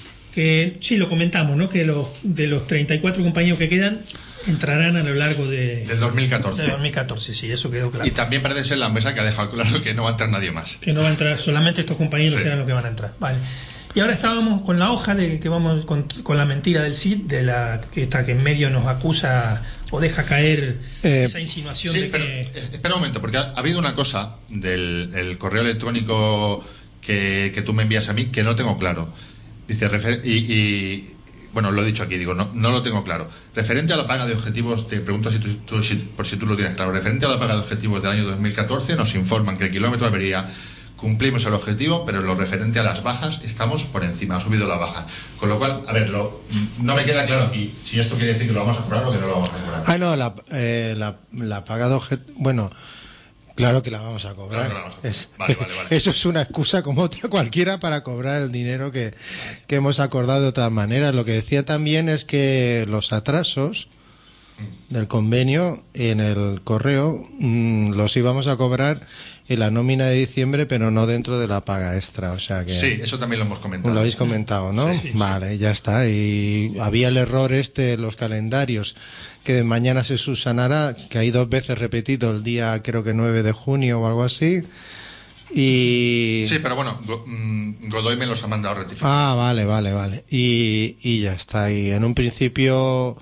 Speaker 3: que sí lo comentamos, ¿no? Que los de los treinta y cuatro compañeros que quedan entrarán a lo largo de,
Speaker 2: Del dos mil catorce.
Speaker 3: de dos mil catorce, sí, eso quedó claro.
Speaker 2: Y también parece ser la mesa que ha dejado claro que no va a entrar nadie más.
Speaker 3: Que no va a entrar, solamente estos compañeros
Speaker 2: Sí.
Speaker 3: serán los que van a entrar. Vale. Y ahora estábamos con la hoja de que vamos con, con la mentira del C I D, de la que está que en medio nos acusa o deja caer
Speaker 4: Eh,
Speaker 3: esa insinuación
Speaker 2: Sí,
Speaker 3: de
Speaker 2: pero
Speaker 3: que
Speaker 2: eh, espera un momento, porque ha, ha habido una cosa del el correo electrónico que, que tú me envías a mí que no tengo claro. Dice, refer- y, y, bueno, lo he dicho aquí, digo, no, no lo tengo claro. Referente a la paga de objetivos, te pregunto si tú, tú- si- por si tú lo tienes claro. Referente a la paga de objetivos del año dos mil catorce, nos informan que el kilómetro de avería cumplimos el objetivo, pero en lo referente a las bajas estamos por encima, ha subido la baja. Con lo cual, a ver, lo, no me queda claro aquí si esto quiere decir que lo vamos a cobrar o que no lo vamos a cobrar.
Speaker 4: Ah, no, la, eh, la, la paga de objet... Bueno, claro que la vamos a cobrar.
Speaker 2: Claro que la vamos a cobrar.
Speaker 4: Es-
Speaker 2: Vale, vale, vale.
Speaker 4: Eso es una excusa como otra cualquiera para cobrar el dinero que, que hemos acordado de otras maneras. Lo que decía también es que los atrasos del convenio en el correo mmm, los íbamos a cobrar en la nómina de diciembre, pero no dentro de la paga extra. O sea que...
Speaker 2: Sí, eso también lo hemos comentado.
Speaker 4: Lo habéis comentado, ¿no?
Speaker 2: Sí, sí, sí.
Speaker 4: Vale, ya está. Y había el error este en los calendarios, que de mañana se subsanará, que hay dos veces repetido el día, creo que nueve de junio o algo así. Y...
Speaker 2: Sí, pero bueno, Go- mm, Godoy me los ha mandado rectificar.
Speaker 4: Ah, vale, vale, vale. Y, y ya está. Y en un principio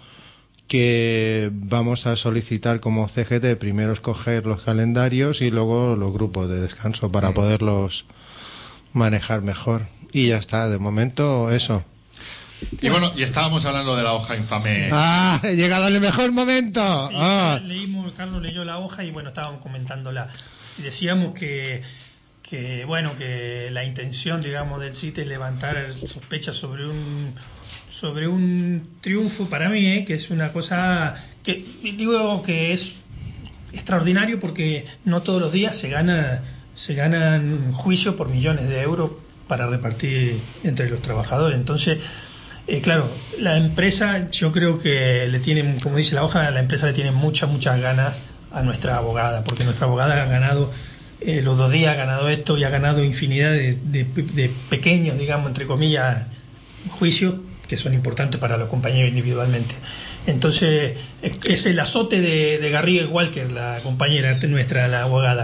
Speaker 4: que vamos a solicitar como C G T primero escoger los calendarios y luego los grupos de descanso para
Speaker 2: Mm.
Speaker 4: poderlos manejar mejor. Y ya está, de momento eso.
Speaker 2: Y bueno, y estábamos hablando de la hoja infame.
Speaker 4: ¡Ah! He llegado en el mejor momento.
Speaker 3: Sí,
Speaker 4: Ah.
Speaker 3: leímos, Carlos leyó la hoja y bueno, estábamos comentándola. Y decíamos que, que bueno, que la intención, digamos, del C I T es levantar sospechas sobre un sobre un triunfo para mí, ¿eh? Que es una cosa que digo que es extraordinario porque no todos los días se gana se ganan juicios por millones de euros para repartir entre los trabajadores. Entonces, eh, claro, la empresa, yo creo que le tienen, como dice la hoja, la empresa le tiene muchas, muchas ganas a nuestra abogada, porque nuestra abogada ha ganado eh, los dos días, ha ganado esto y ha ganado infinidad de, de, de pequeños, digamos, entre comillas, juicios que son importantes para los compañeros individualmente. Entonces, es, es el azote de, de Garrigues Walker, la compañera nuestra, la abogada.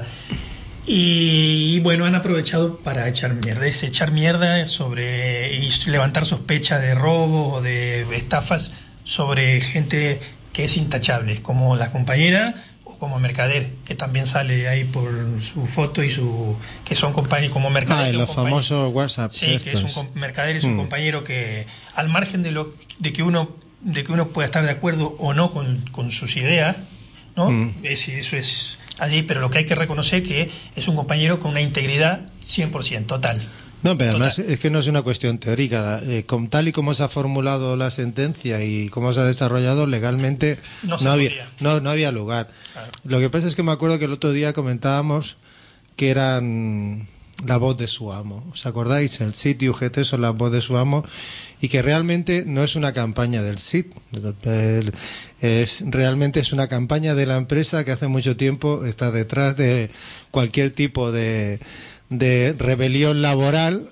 Speaker 3: Y, y bueno, han aprovechado para echar mierda, es echar mierda sobre y levantar sospechas de robos o de estafas sobre gente que es intachable, como la compañera o como mercader, que también sale ahí por su foto y su que son compañeros como mercader.
Speaker 4: Ah, en los famosos WhatsApp.
Speaker 3: Sí, que es un com- mercader, es un mm. compañero que al margen de lo de que uno de que uno pueda estar de acuerdo o no con, con sus ideas, ¿no? Mm. Es, eso es allí, pero lo que hay que reconocer que es un compañero con una integridad cien por ciento total.
Speaker 4: No, pero además es que no es una cuestión teórica. Eh, con tal y como se ha formulado la sentencia y cómo se ha desarrollado legalmente, no, no, había, no, no había lugar. Claro. Lo que pasa es que me acuerdo que el otro día comentábamos que eran la voz de su amo. ¿Os acordáis? El S I T y U G T son la voz de su amo y que realmente no es una campaña del S I T. Es, realmente es una campaña de la empresa que hace mucho tiempo está detrás de cualquier tipo de... de rebelión laboral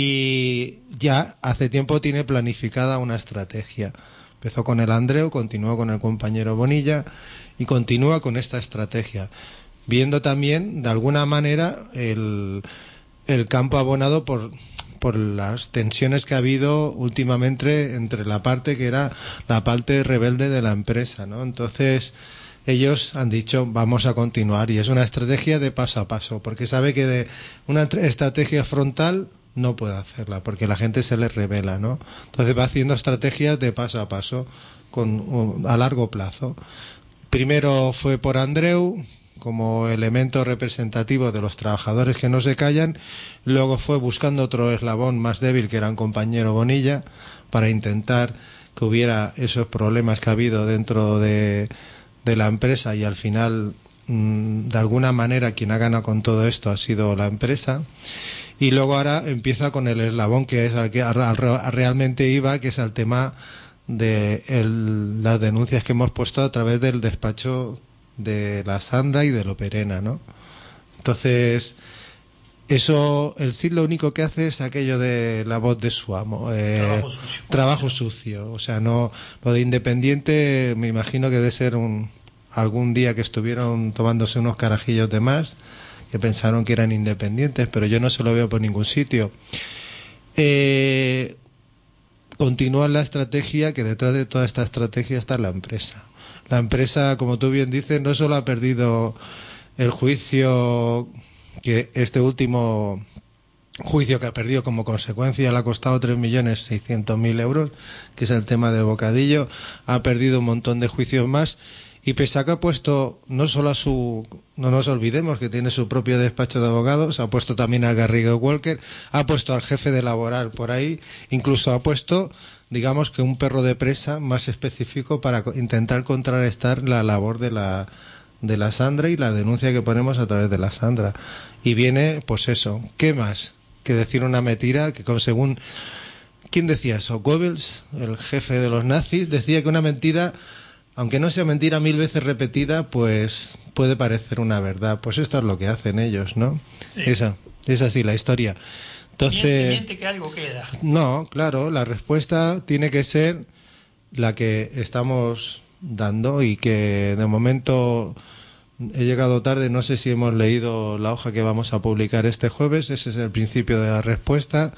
Speaker 4: y ya hace tiempo tiene planificada una estrategia. Empezó con el Andreu, continuó con el compañero Bonilla y continúa con esta estrategia, viendo también de alguna manera el, el campo abonado por, por las tensiones que ha habido últimamente entre la parte que era la parte rebelde de la empresa, ¿no? Entonces ellos han dicho vamos a continuar y es una estrategia de paso a paso porque sabe que de una estrategia frontal no puede hacerla porque la gente se les revela, ¿no? Entonces va haciendo estrategias de paso a paso con a largo plazo. Primero fue por Andreu como elemento representativo de los trabajadores que no se callan, luego fue buscando otro eslabón más débil que era un compañero Bonilla para intentar que hubiera esos problemas que ha habido dentro de de la empresa y al final mmm, de alguna manera quien ha ganado con todo esto ha sido la empresa y luego ahora empieza con el eslabón que es al que al, al, al realmente iba, que es el tema de el, las denuncias que hemos puesto a través del despacho de la Sandra y de Loperena, ¿no? Entonces eso, el S I D lo único que hace es aquello de la voz de su amo, eh, trabajo sucio. Trabajo sucio, o sea, no, lo de independiente me imagino que debe ser un algún día que estuvieron tomándose unos carajillos de más, que pensaron que eran independientes, pero yo no se lo veo por ningún sitio. Eh, continúa la estrategia, que detrás de toda esta estrategia está la empresa. La empresa, como tú bien dices, no solo ha perdido el juicio, que este último juicio que ha perdido como consecuencia le ha costado tres millones seiscientos mil euros, que es el tema del bocadillo, ha perdido un montón de juicios más y pese a que ha puesto no solo a su, no nos olvidemos que tiene su propio despacho de abogados, ha puesto también a Garrigo Walker, ha puesto al jefe de laboral por ahí, incluso ha puesto digamos que un perro de presa más específico para intentar contrarrestar la labor de la de la Sandra y la denuncia que ponemos a través de la Sandra. Y viene, pues eso, ¿qué más que decir una mentira? Que con según, ¿quién decía eso? Goebbels, el jefe de los nazis, decía que una mentira, aunque no sea mentira mil veces repetida, pues puede parecer una verdad. Pues esto es lo que hacen ellos, ¿no? Sí. Esa, es así la historia. Entonces,
Speaker 3: miente, miente que algo queda.
Speaker 4: No, claro, la respuesta tiene que ser la que estamos dando y que de momento he llegado tarde, no sé si hemos leído la hoja que vamos a publicar este jueves, ese es el principio de la respuesta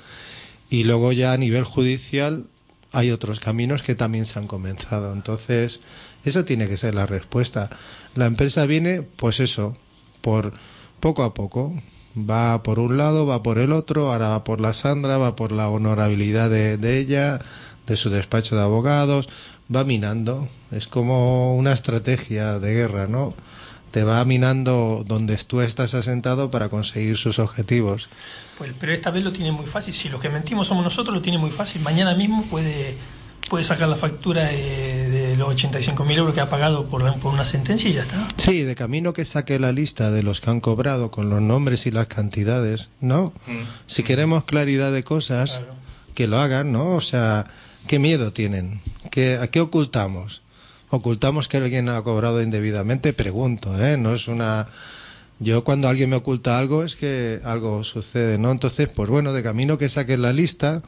Speaker 4: y luego ya a nivel judicial hay otros caminos que también se han comenzado, entonces esa tiene que ser la respuesta. La empresa viene, pues eso, por poco a poco, va por un lado, va por el otro, ahora va por la Sandra, va por la honorabilidad de, de ella, de su despacho de abogados, va minando, es como una estrategia de guerra, ¿no? Te va minando donde tú estás asentado para conseguir sus objetivos.
Speaker 3: Pues, pero esta vez lo tiene muy fácil, si los que mentimos somos nosotros lo tiene muy fácil, mañana mismo puede, puede sacar la factura de, de los ochenta y cinco mil euros que ha pagado por, por una sentencia y ya está.
Speaker 4: Sí, de camino que saque la lista de los que han cobrado con los nombres y las cantidades, ¿no? Mm. Si queremos claridad de cosas, claro, que lo hagan, ¿no? O sea, ¿qué miedo tienen? ¿Qué, ¿A qué ocultamos? ¿Ocultamos que alguien ha cobrado indebidamente? Pregunto, ¿eh? No es una... Yo cuando alguien me oculta algo es que algo sucede, ¿no? Entonces, pues bueno, de camino que saquen la lista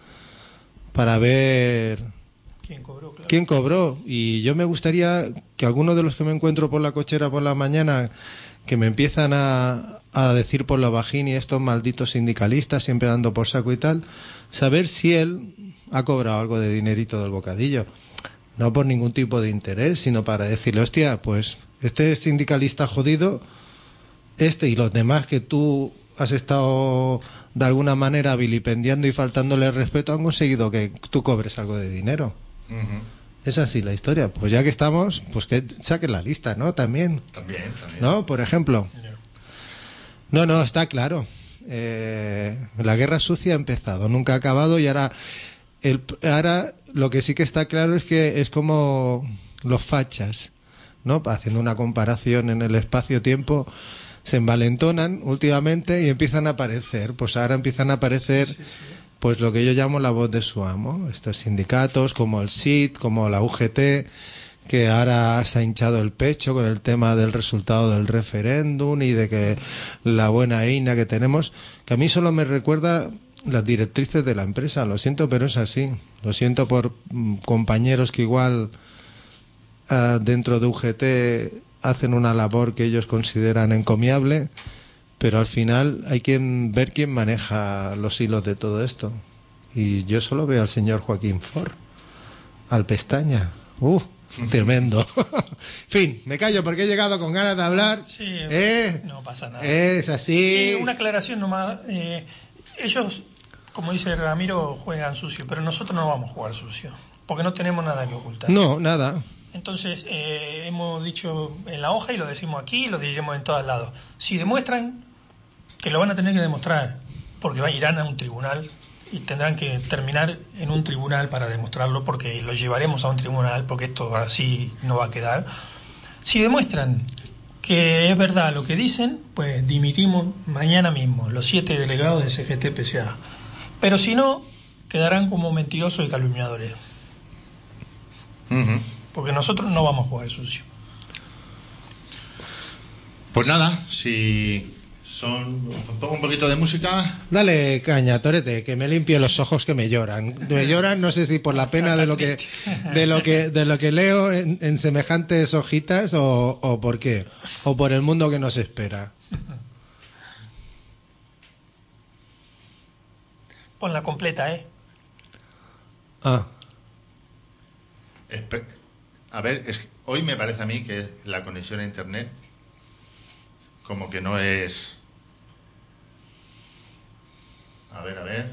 Speaker 4: para ver...
Speaker 3: ¿Quién cobró? Claro.
Speaker 4: ¿Quién cobró? Y yo me gustaría que algunos de los que me encuentro por la cochera por la mañana, que me empiezan a, a decir por la vagina y estos malditos sindicalistas siempre dando por saco y tal, saber si él ha cobrado algo de dinerito del bocadillo. no por ningún tipo de interés, sino para decirle, hostia, pues este sindicalista jodido, este y los demás que tú has estado de alguna manera vilipendiando y faltándole respeto, han conseguido que tú cobres algo de dinero. Uh-huh. Es así la historia. Pues ya que estamos, pues que saquen la lista, ¿no? También.
Speaker 2: También, también.
Speaker 4: ¿No? Por ejemplo. No, no, está claro. Eh, la guerra sucia ha empezado, nunca ha acabado y ahora, el, ahora lo que sí que está claro es que es como los fachas, ¿no? Haciendo una comparación en el espacio-tiempo, se envalentonan últimamente y empiezan a aparecer. Pues ahora empiezan a aparecer... Sí, sí, sí. Pues lo que yo llamo la voz de su amo, estos sindicatos como el S I D, como la U G T, que ahora se ha hinchado el pecho con el tema del resultado del referéndum y de que la buena E I N A que tenemos, que a mí solo me recuerda las directrices de la empresa, lo siento, pero es así. Lo siento por mm, compañeros que igual uh, dentro de U G T hacen una labor que ellos consideran encomiable, pero al final hay que ver quién maneja los hilos de todo esto. Y yo solo veo al señor Joaquín Ford, al Pestaña. ¡Uh! Tremendo. Fin, me callo porque he llegado con ganas de hablar.
Speaker 3: Sí,
Speaker 4: ¿Eh?
Speaker 3: No pasa nada.
Speaker 4: Es así.
Speaker 3: Sí, una aclaración nomás. Eh, ellos, como dice Ramiro, juegan sucio, pero nosotros no vamos a jugar sucio, porque no tenemos nada que ocultar.
Speaker 4: No, nada.
Speaker 3: Entonces, eh, hemos dicho en la hoja y lo decimos aquí y lo diremos en todos lados. Si demuestran, que lo van a tener que demostrar, porque irán a un tribunal y tendrán que terminar en un tribunal para demostrarlo, porque lo llevaremos a un tribunal, porque esto así no va a quedar. Si demuestran que es verdad lo que dicen, pues dimitimos mañana mismo, los siete delegados de C G T P C A. Pero si no, quedarán como mentirosos y calumniadores. Uh-huh. Porque nosotros no vamos a jugar sucio.
Speaker 2: Pues nada, si son pongo un poquito de música.
Speaker 4: Dale caña, Torete, que me limpie los ojos que me lloran. Me lloran, no sé si por la pena de lo que de lo que de lo que leo en, en semejantes hojitas o, o por qué, o por el mundo que nos espera.
Speaker 3: Ponla completa, ¿eh?
Speaker 4: Ah.
Speaker 2: A ver, es que hoy me parece a mí que la conexión a internet como que no es... A ver, a ver...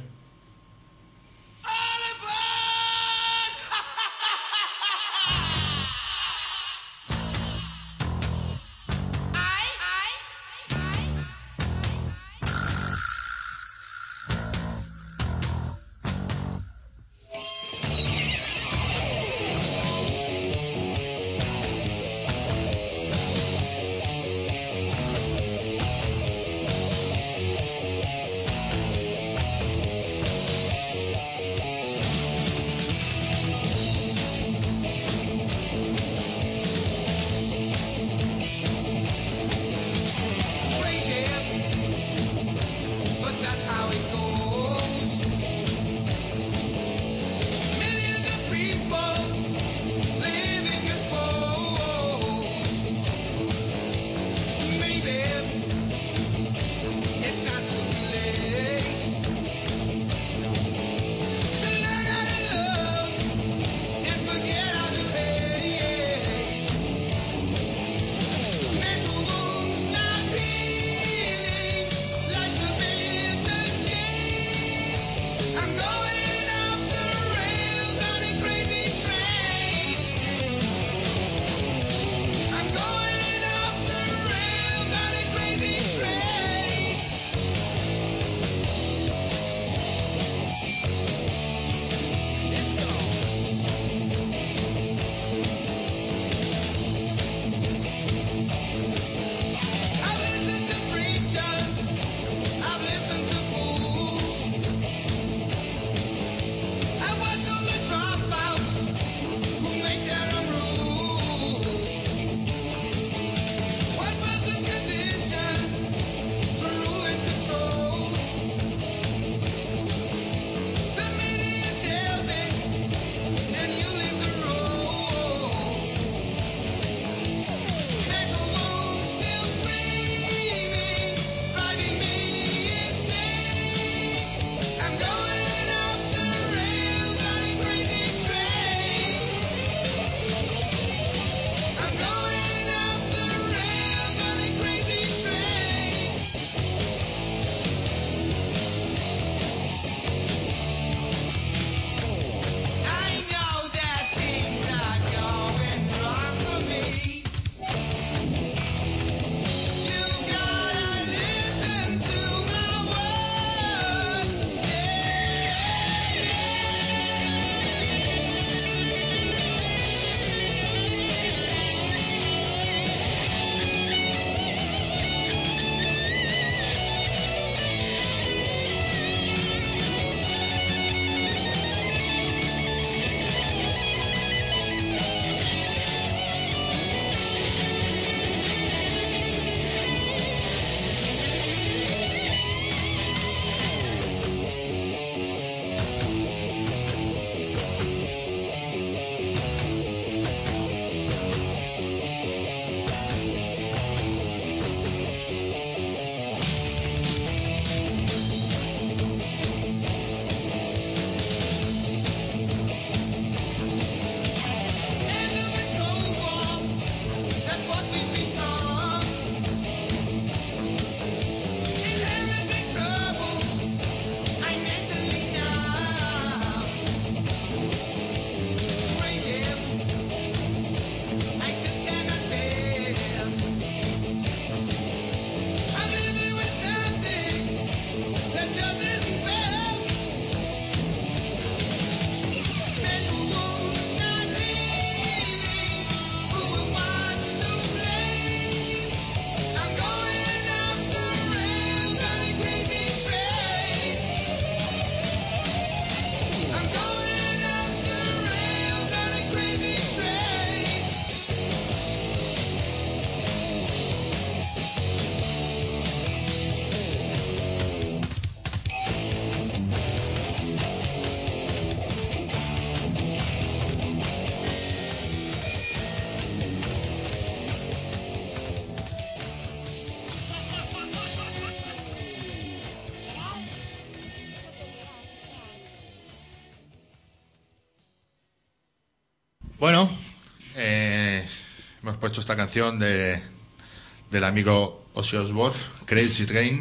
Speaker 2: Bueno, eh, hemos puesto esta canción de del amigo Ozzy Osbourne, Crazy Train.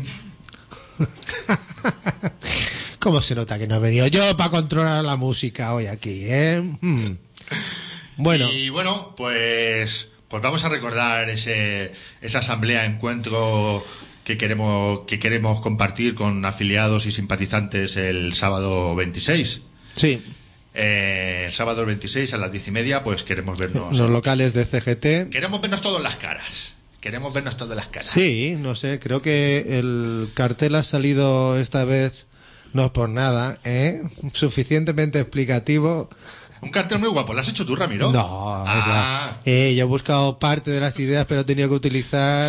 Speaker 4: ¿Cómo se nota que no he venido yo para controlar la música hoy aquí, eh? Hmm. Bueno.
Speaker 2: Y bueno, pues pues vamos a recordar ese esa asamblea, encuentro que queremos que queremos compartir con afiliados y simpatizantes el sábado veintiséis.
Speaker 4: Sí.
Speaker 2: Eh, el sábado veintiséis a las diez y media, pues queremos vernos.
Speaker 4: Los locales de C G T.
Speaker 2: Queremos vernos todas las caras. Queremos vernos todas las caras.
Speaker 4: Sí, no sé, creo que el cartel ha salido esta vez, no por nada, ¿eh? Suficientemente explicativo.
Speaker 2: Un cartel muy guapo. ¿Lo has hecho tú, Ramiro?
Speaker 4: No,
Speaker 2: ah.
Speaker 4: eh, yo he buscado parte de las ideas, pero he tenido que utilizar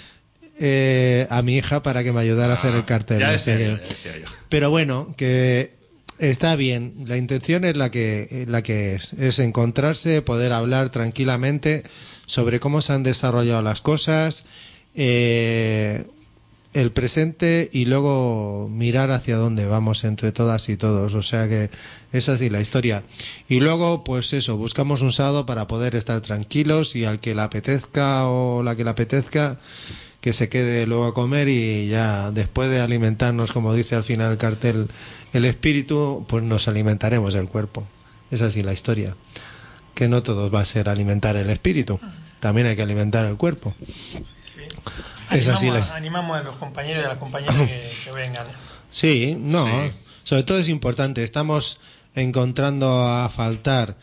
Speaker 4: eh, a mi hija para que me ayudara ah, a hacer el cartel.
Speaker 2: Ya
Speaker 4: no
Speaker 2: decía
Speaker 4: sé
Speaker 2: yo,
Speaker 4: que...
Speaker 2: ya decía yo.
Speaker 4: Pero bueno, que está bien. La intención es la que, la que es, es encontrarse, poder hablar tranquilamente sobre cómo se han desarrollado las cosas, eh, el presente y luego mirar hacia dónde vamos entre todas y todos. O sea que es así la historia. Y luego, pues eso, buscamos un sábado para poder estar tranquilos y al que le apetezca o la que le apetezca, que se quede luego a comer y ya después de alimentarnos, como dice al final el cartel, el espíritu, pues nos alimentaremos el cuerpo. Es así la historia. Que no todo va a ser alimentar el espíritu, también hay que alimentar el cuerpo.
Speaker 3: Sí.
Speaker 4: Es
Speaker 3: animamos,
Speaker 4: así la...
Speaker 3: a, animamos a los compañeros y a las compañeras que, que vengan.
Speaker 4: Sí, no,
Speaker 2: Sí.
Speaker 4: Sobre todo es importante. Estamos encontrando a faltar,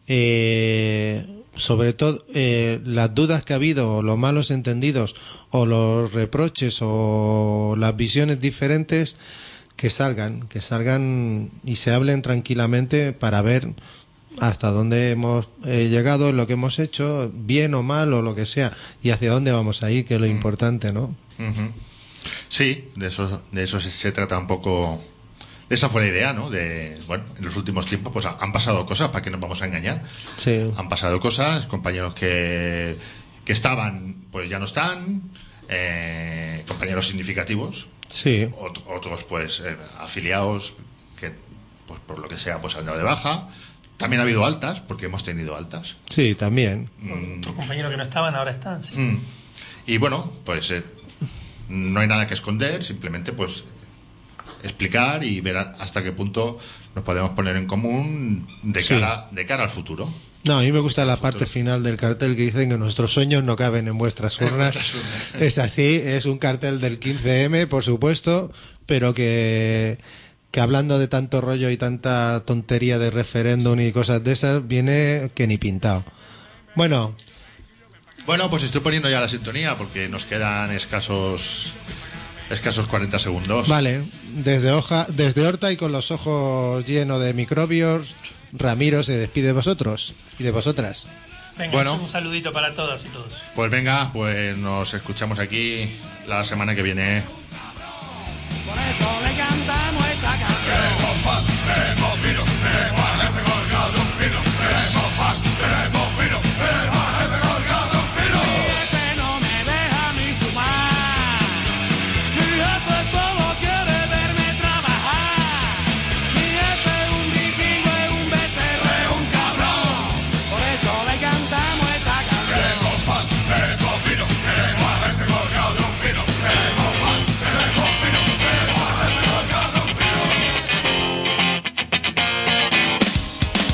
Speaker 4: eh, sobre todo, eh, las dudas que ha habido, o los malos entendidos, o los reproches, o las visiones diferentes, que salgan, que salgan y se hablen tranquilamente para ver hasta dónde hemos eh, llegado, lo que hemos hecho, bien o mal o lo que sea, y hacia dónde vamos a ir, que es lo mm. importante, ¿no?
Speaker 2: Uh-huh. Sí, de eso, de eso se, se trata un poco. Esa fue la idea, ¿no? De, bueno, en los últimos tiempos pues han pasado cosas, ¿para qué nos vamos a engañar?
Speaker 4: Sí.
Speaker 2: Han pasado cosas, compañeros que, que estaban, pues ya no están, eh, compañeros significativos,
Speaker 4: sí.
Speaker 2: Ot- otros pues eh, afiliados que, pues por lo que sea, pues han dado de baja. También ha habido altas, porque hemos tenido altas.
Speaker 4: Sí, también.
Speaker 2: Mm.
Speaker 3: Otros compañeros que no estaban ahora están, sí.
Speaker 2: Mm. Y bueno, pues eh, no hay nada que esconder, simplemente pues explicar y ver a- hasta qué punto nos podemos poner en común de
Speaker 4: Sí.
Speaker 2: cara de cara al futuro.
Speaker 4: No, a mí me gusta la parte final del cartel que dicen que nuestros sueños no caben en vuestras urnas. Es así, es un cartel del quince eme, por supuesto, pero que... que hablando de tanto rollo y tanta tontería de referéndum y cosas de esas, viene que ni pintado. Bueno.
Speaker 2: Bueno, pues estoy poniendo ya la sintonía porque nos quedan escasos escasos cuarenta segundos.
Speaker 4: Vale, desde hoja, desde Horta y con los ojos llenos de microbios, Ramiro se despide de vosotros y de vosotras.
Speaker 3: Venga,
Speaker 2: Bueno.
Speaker 3: un saludito para todas y todos.
Speaker 2: Pues venga, pues nos escuchamos aquí la semana que viene.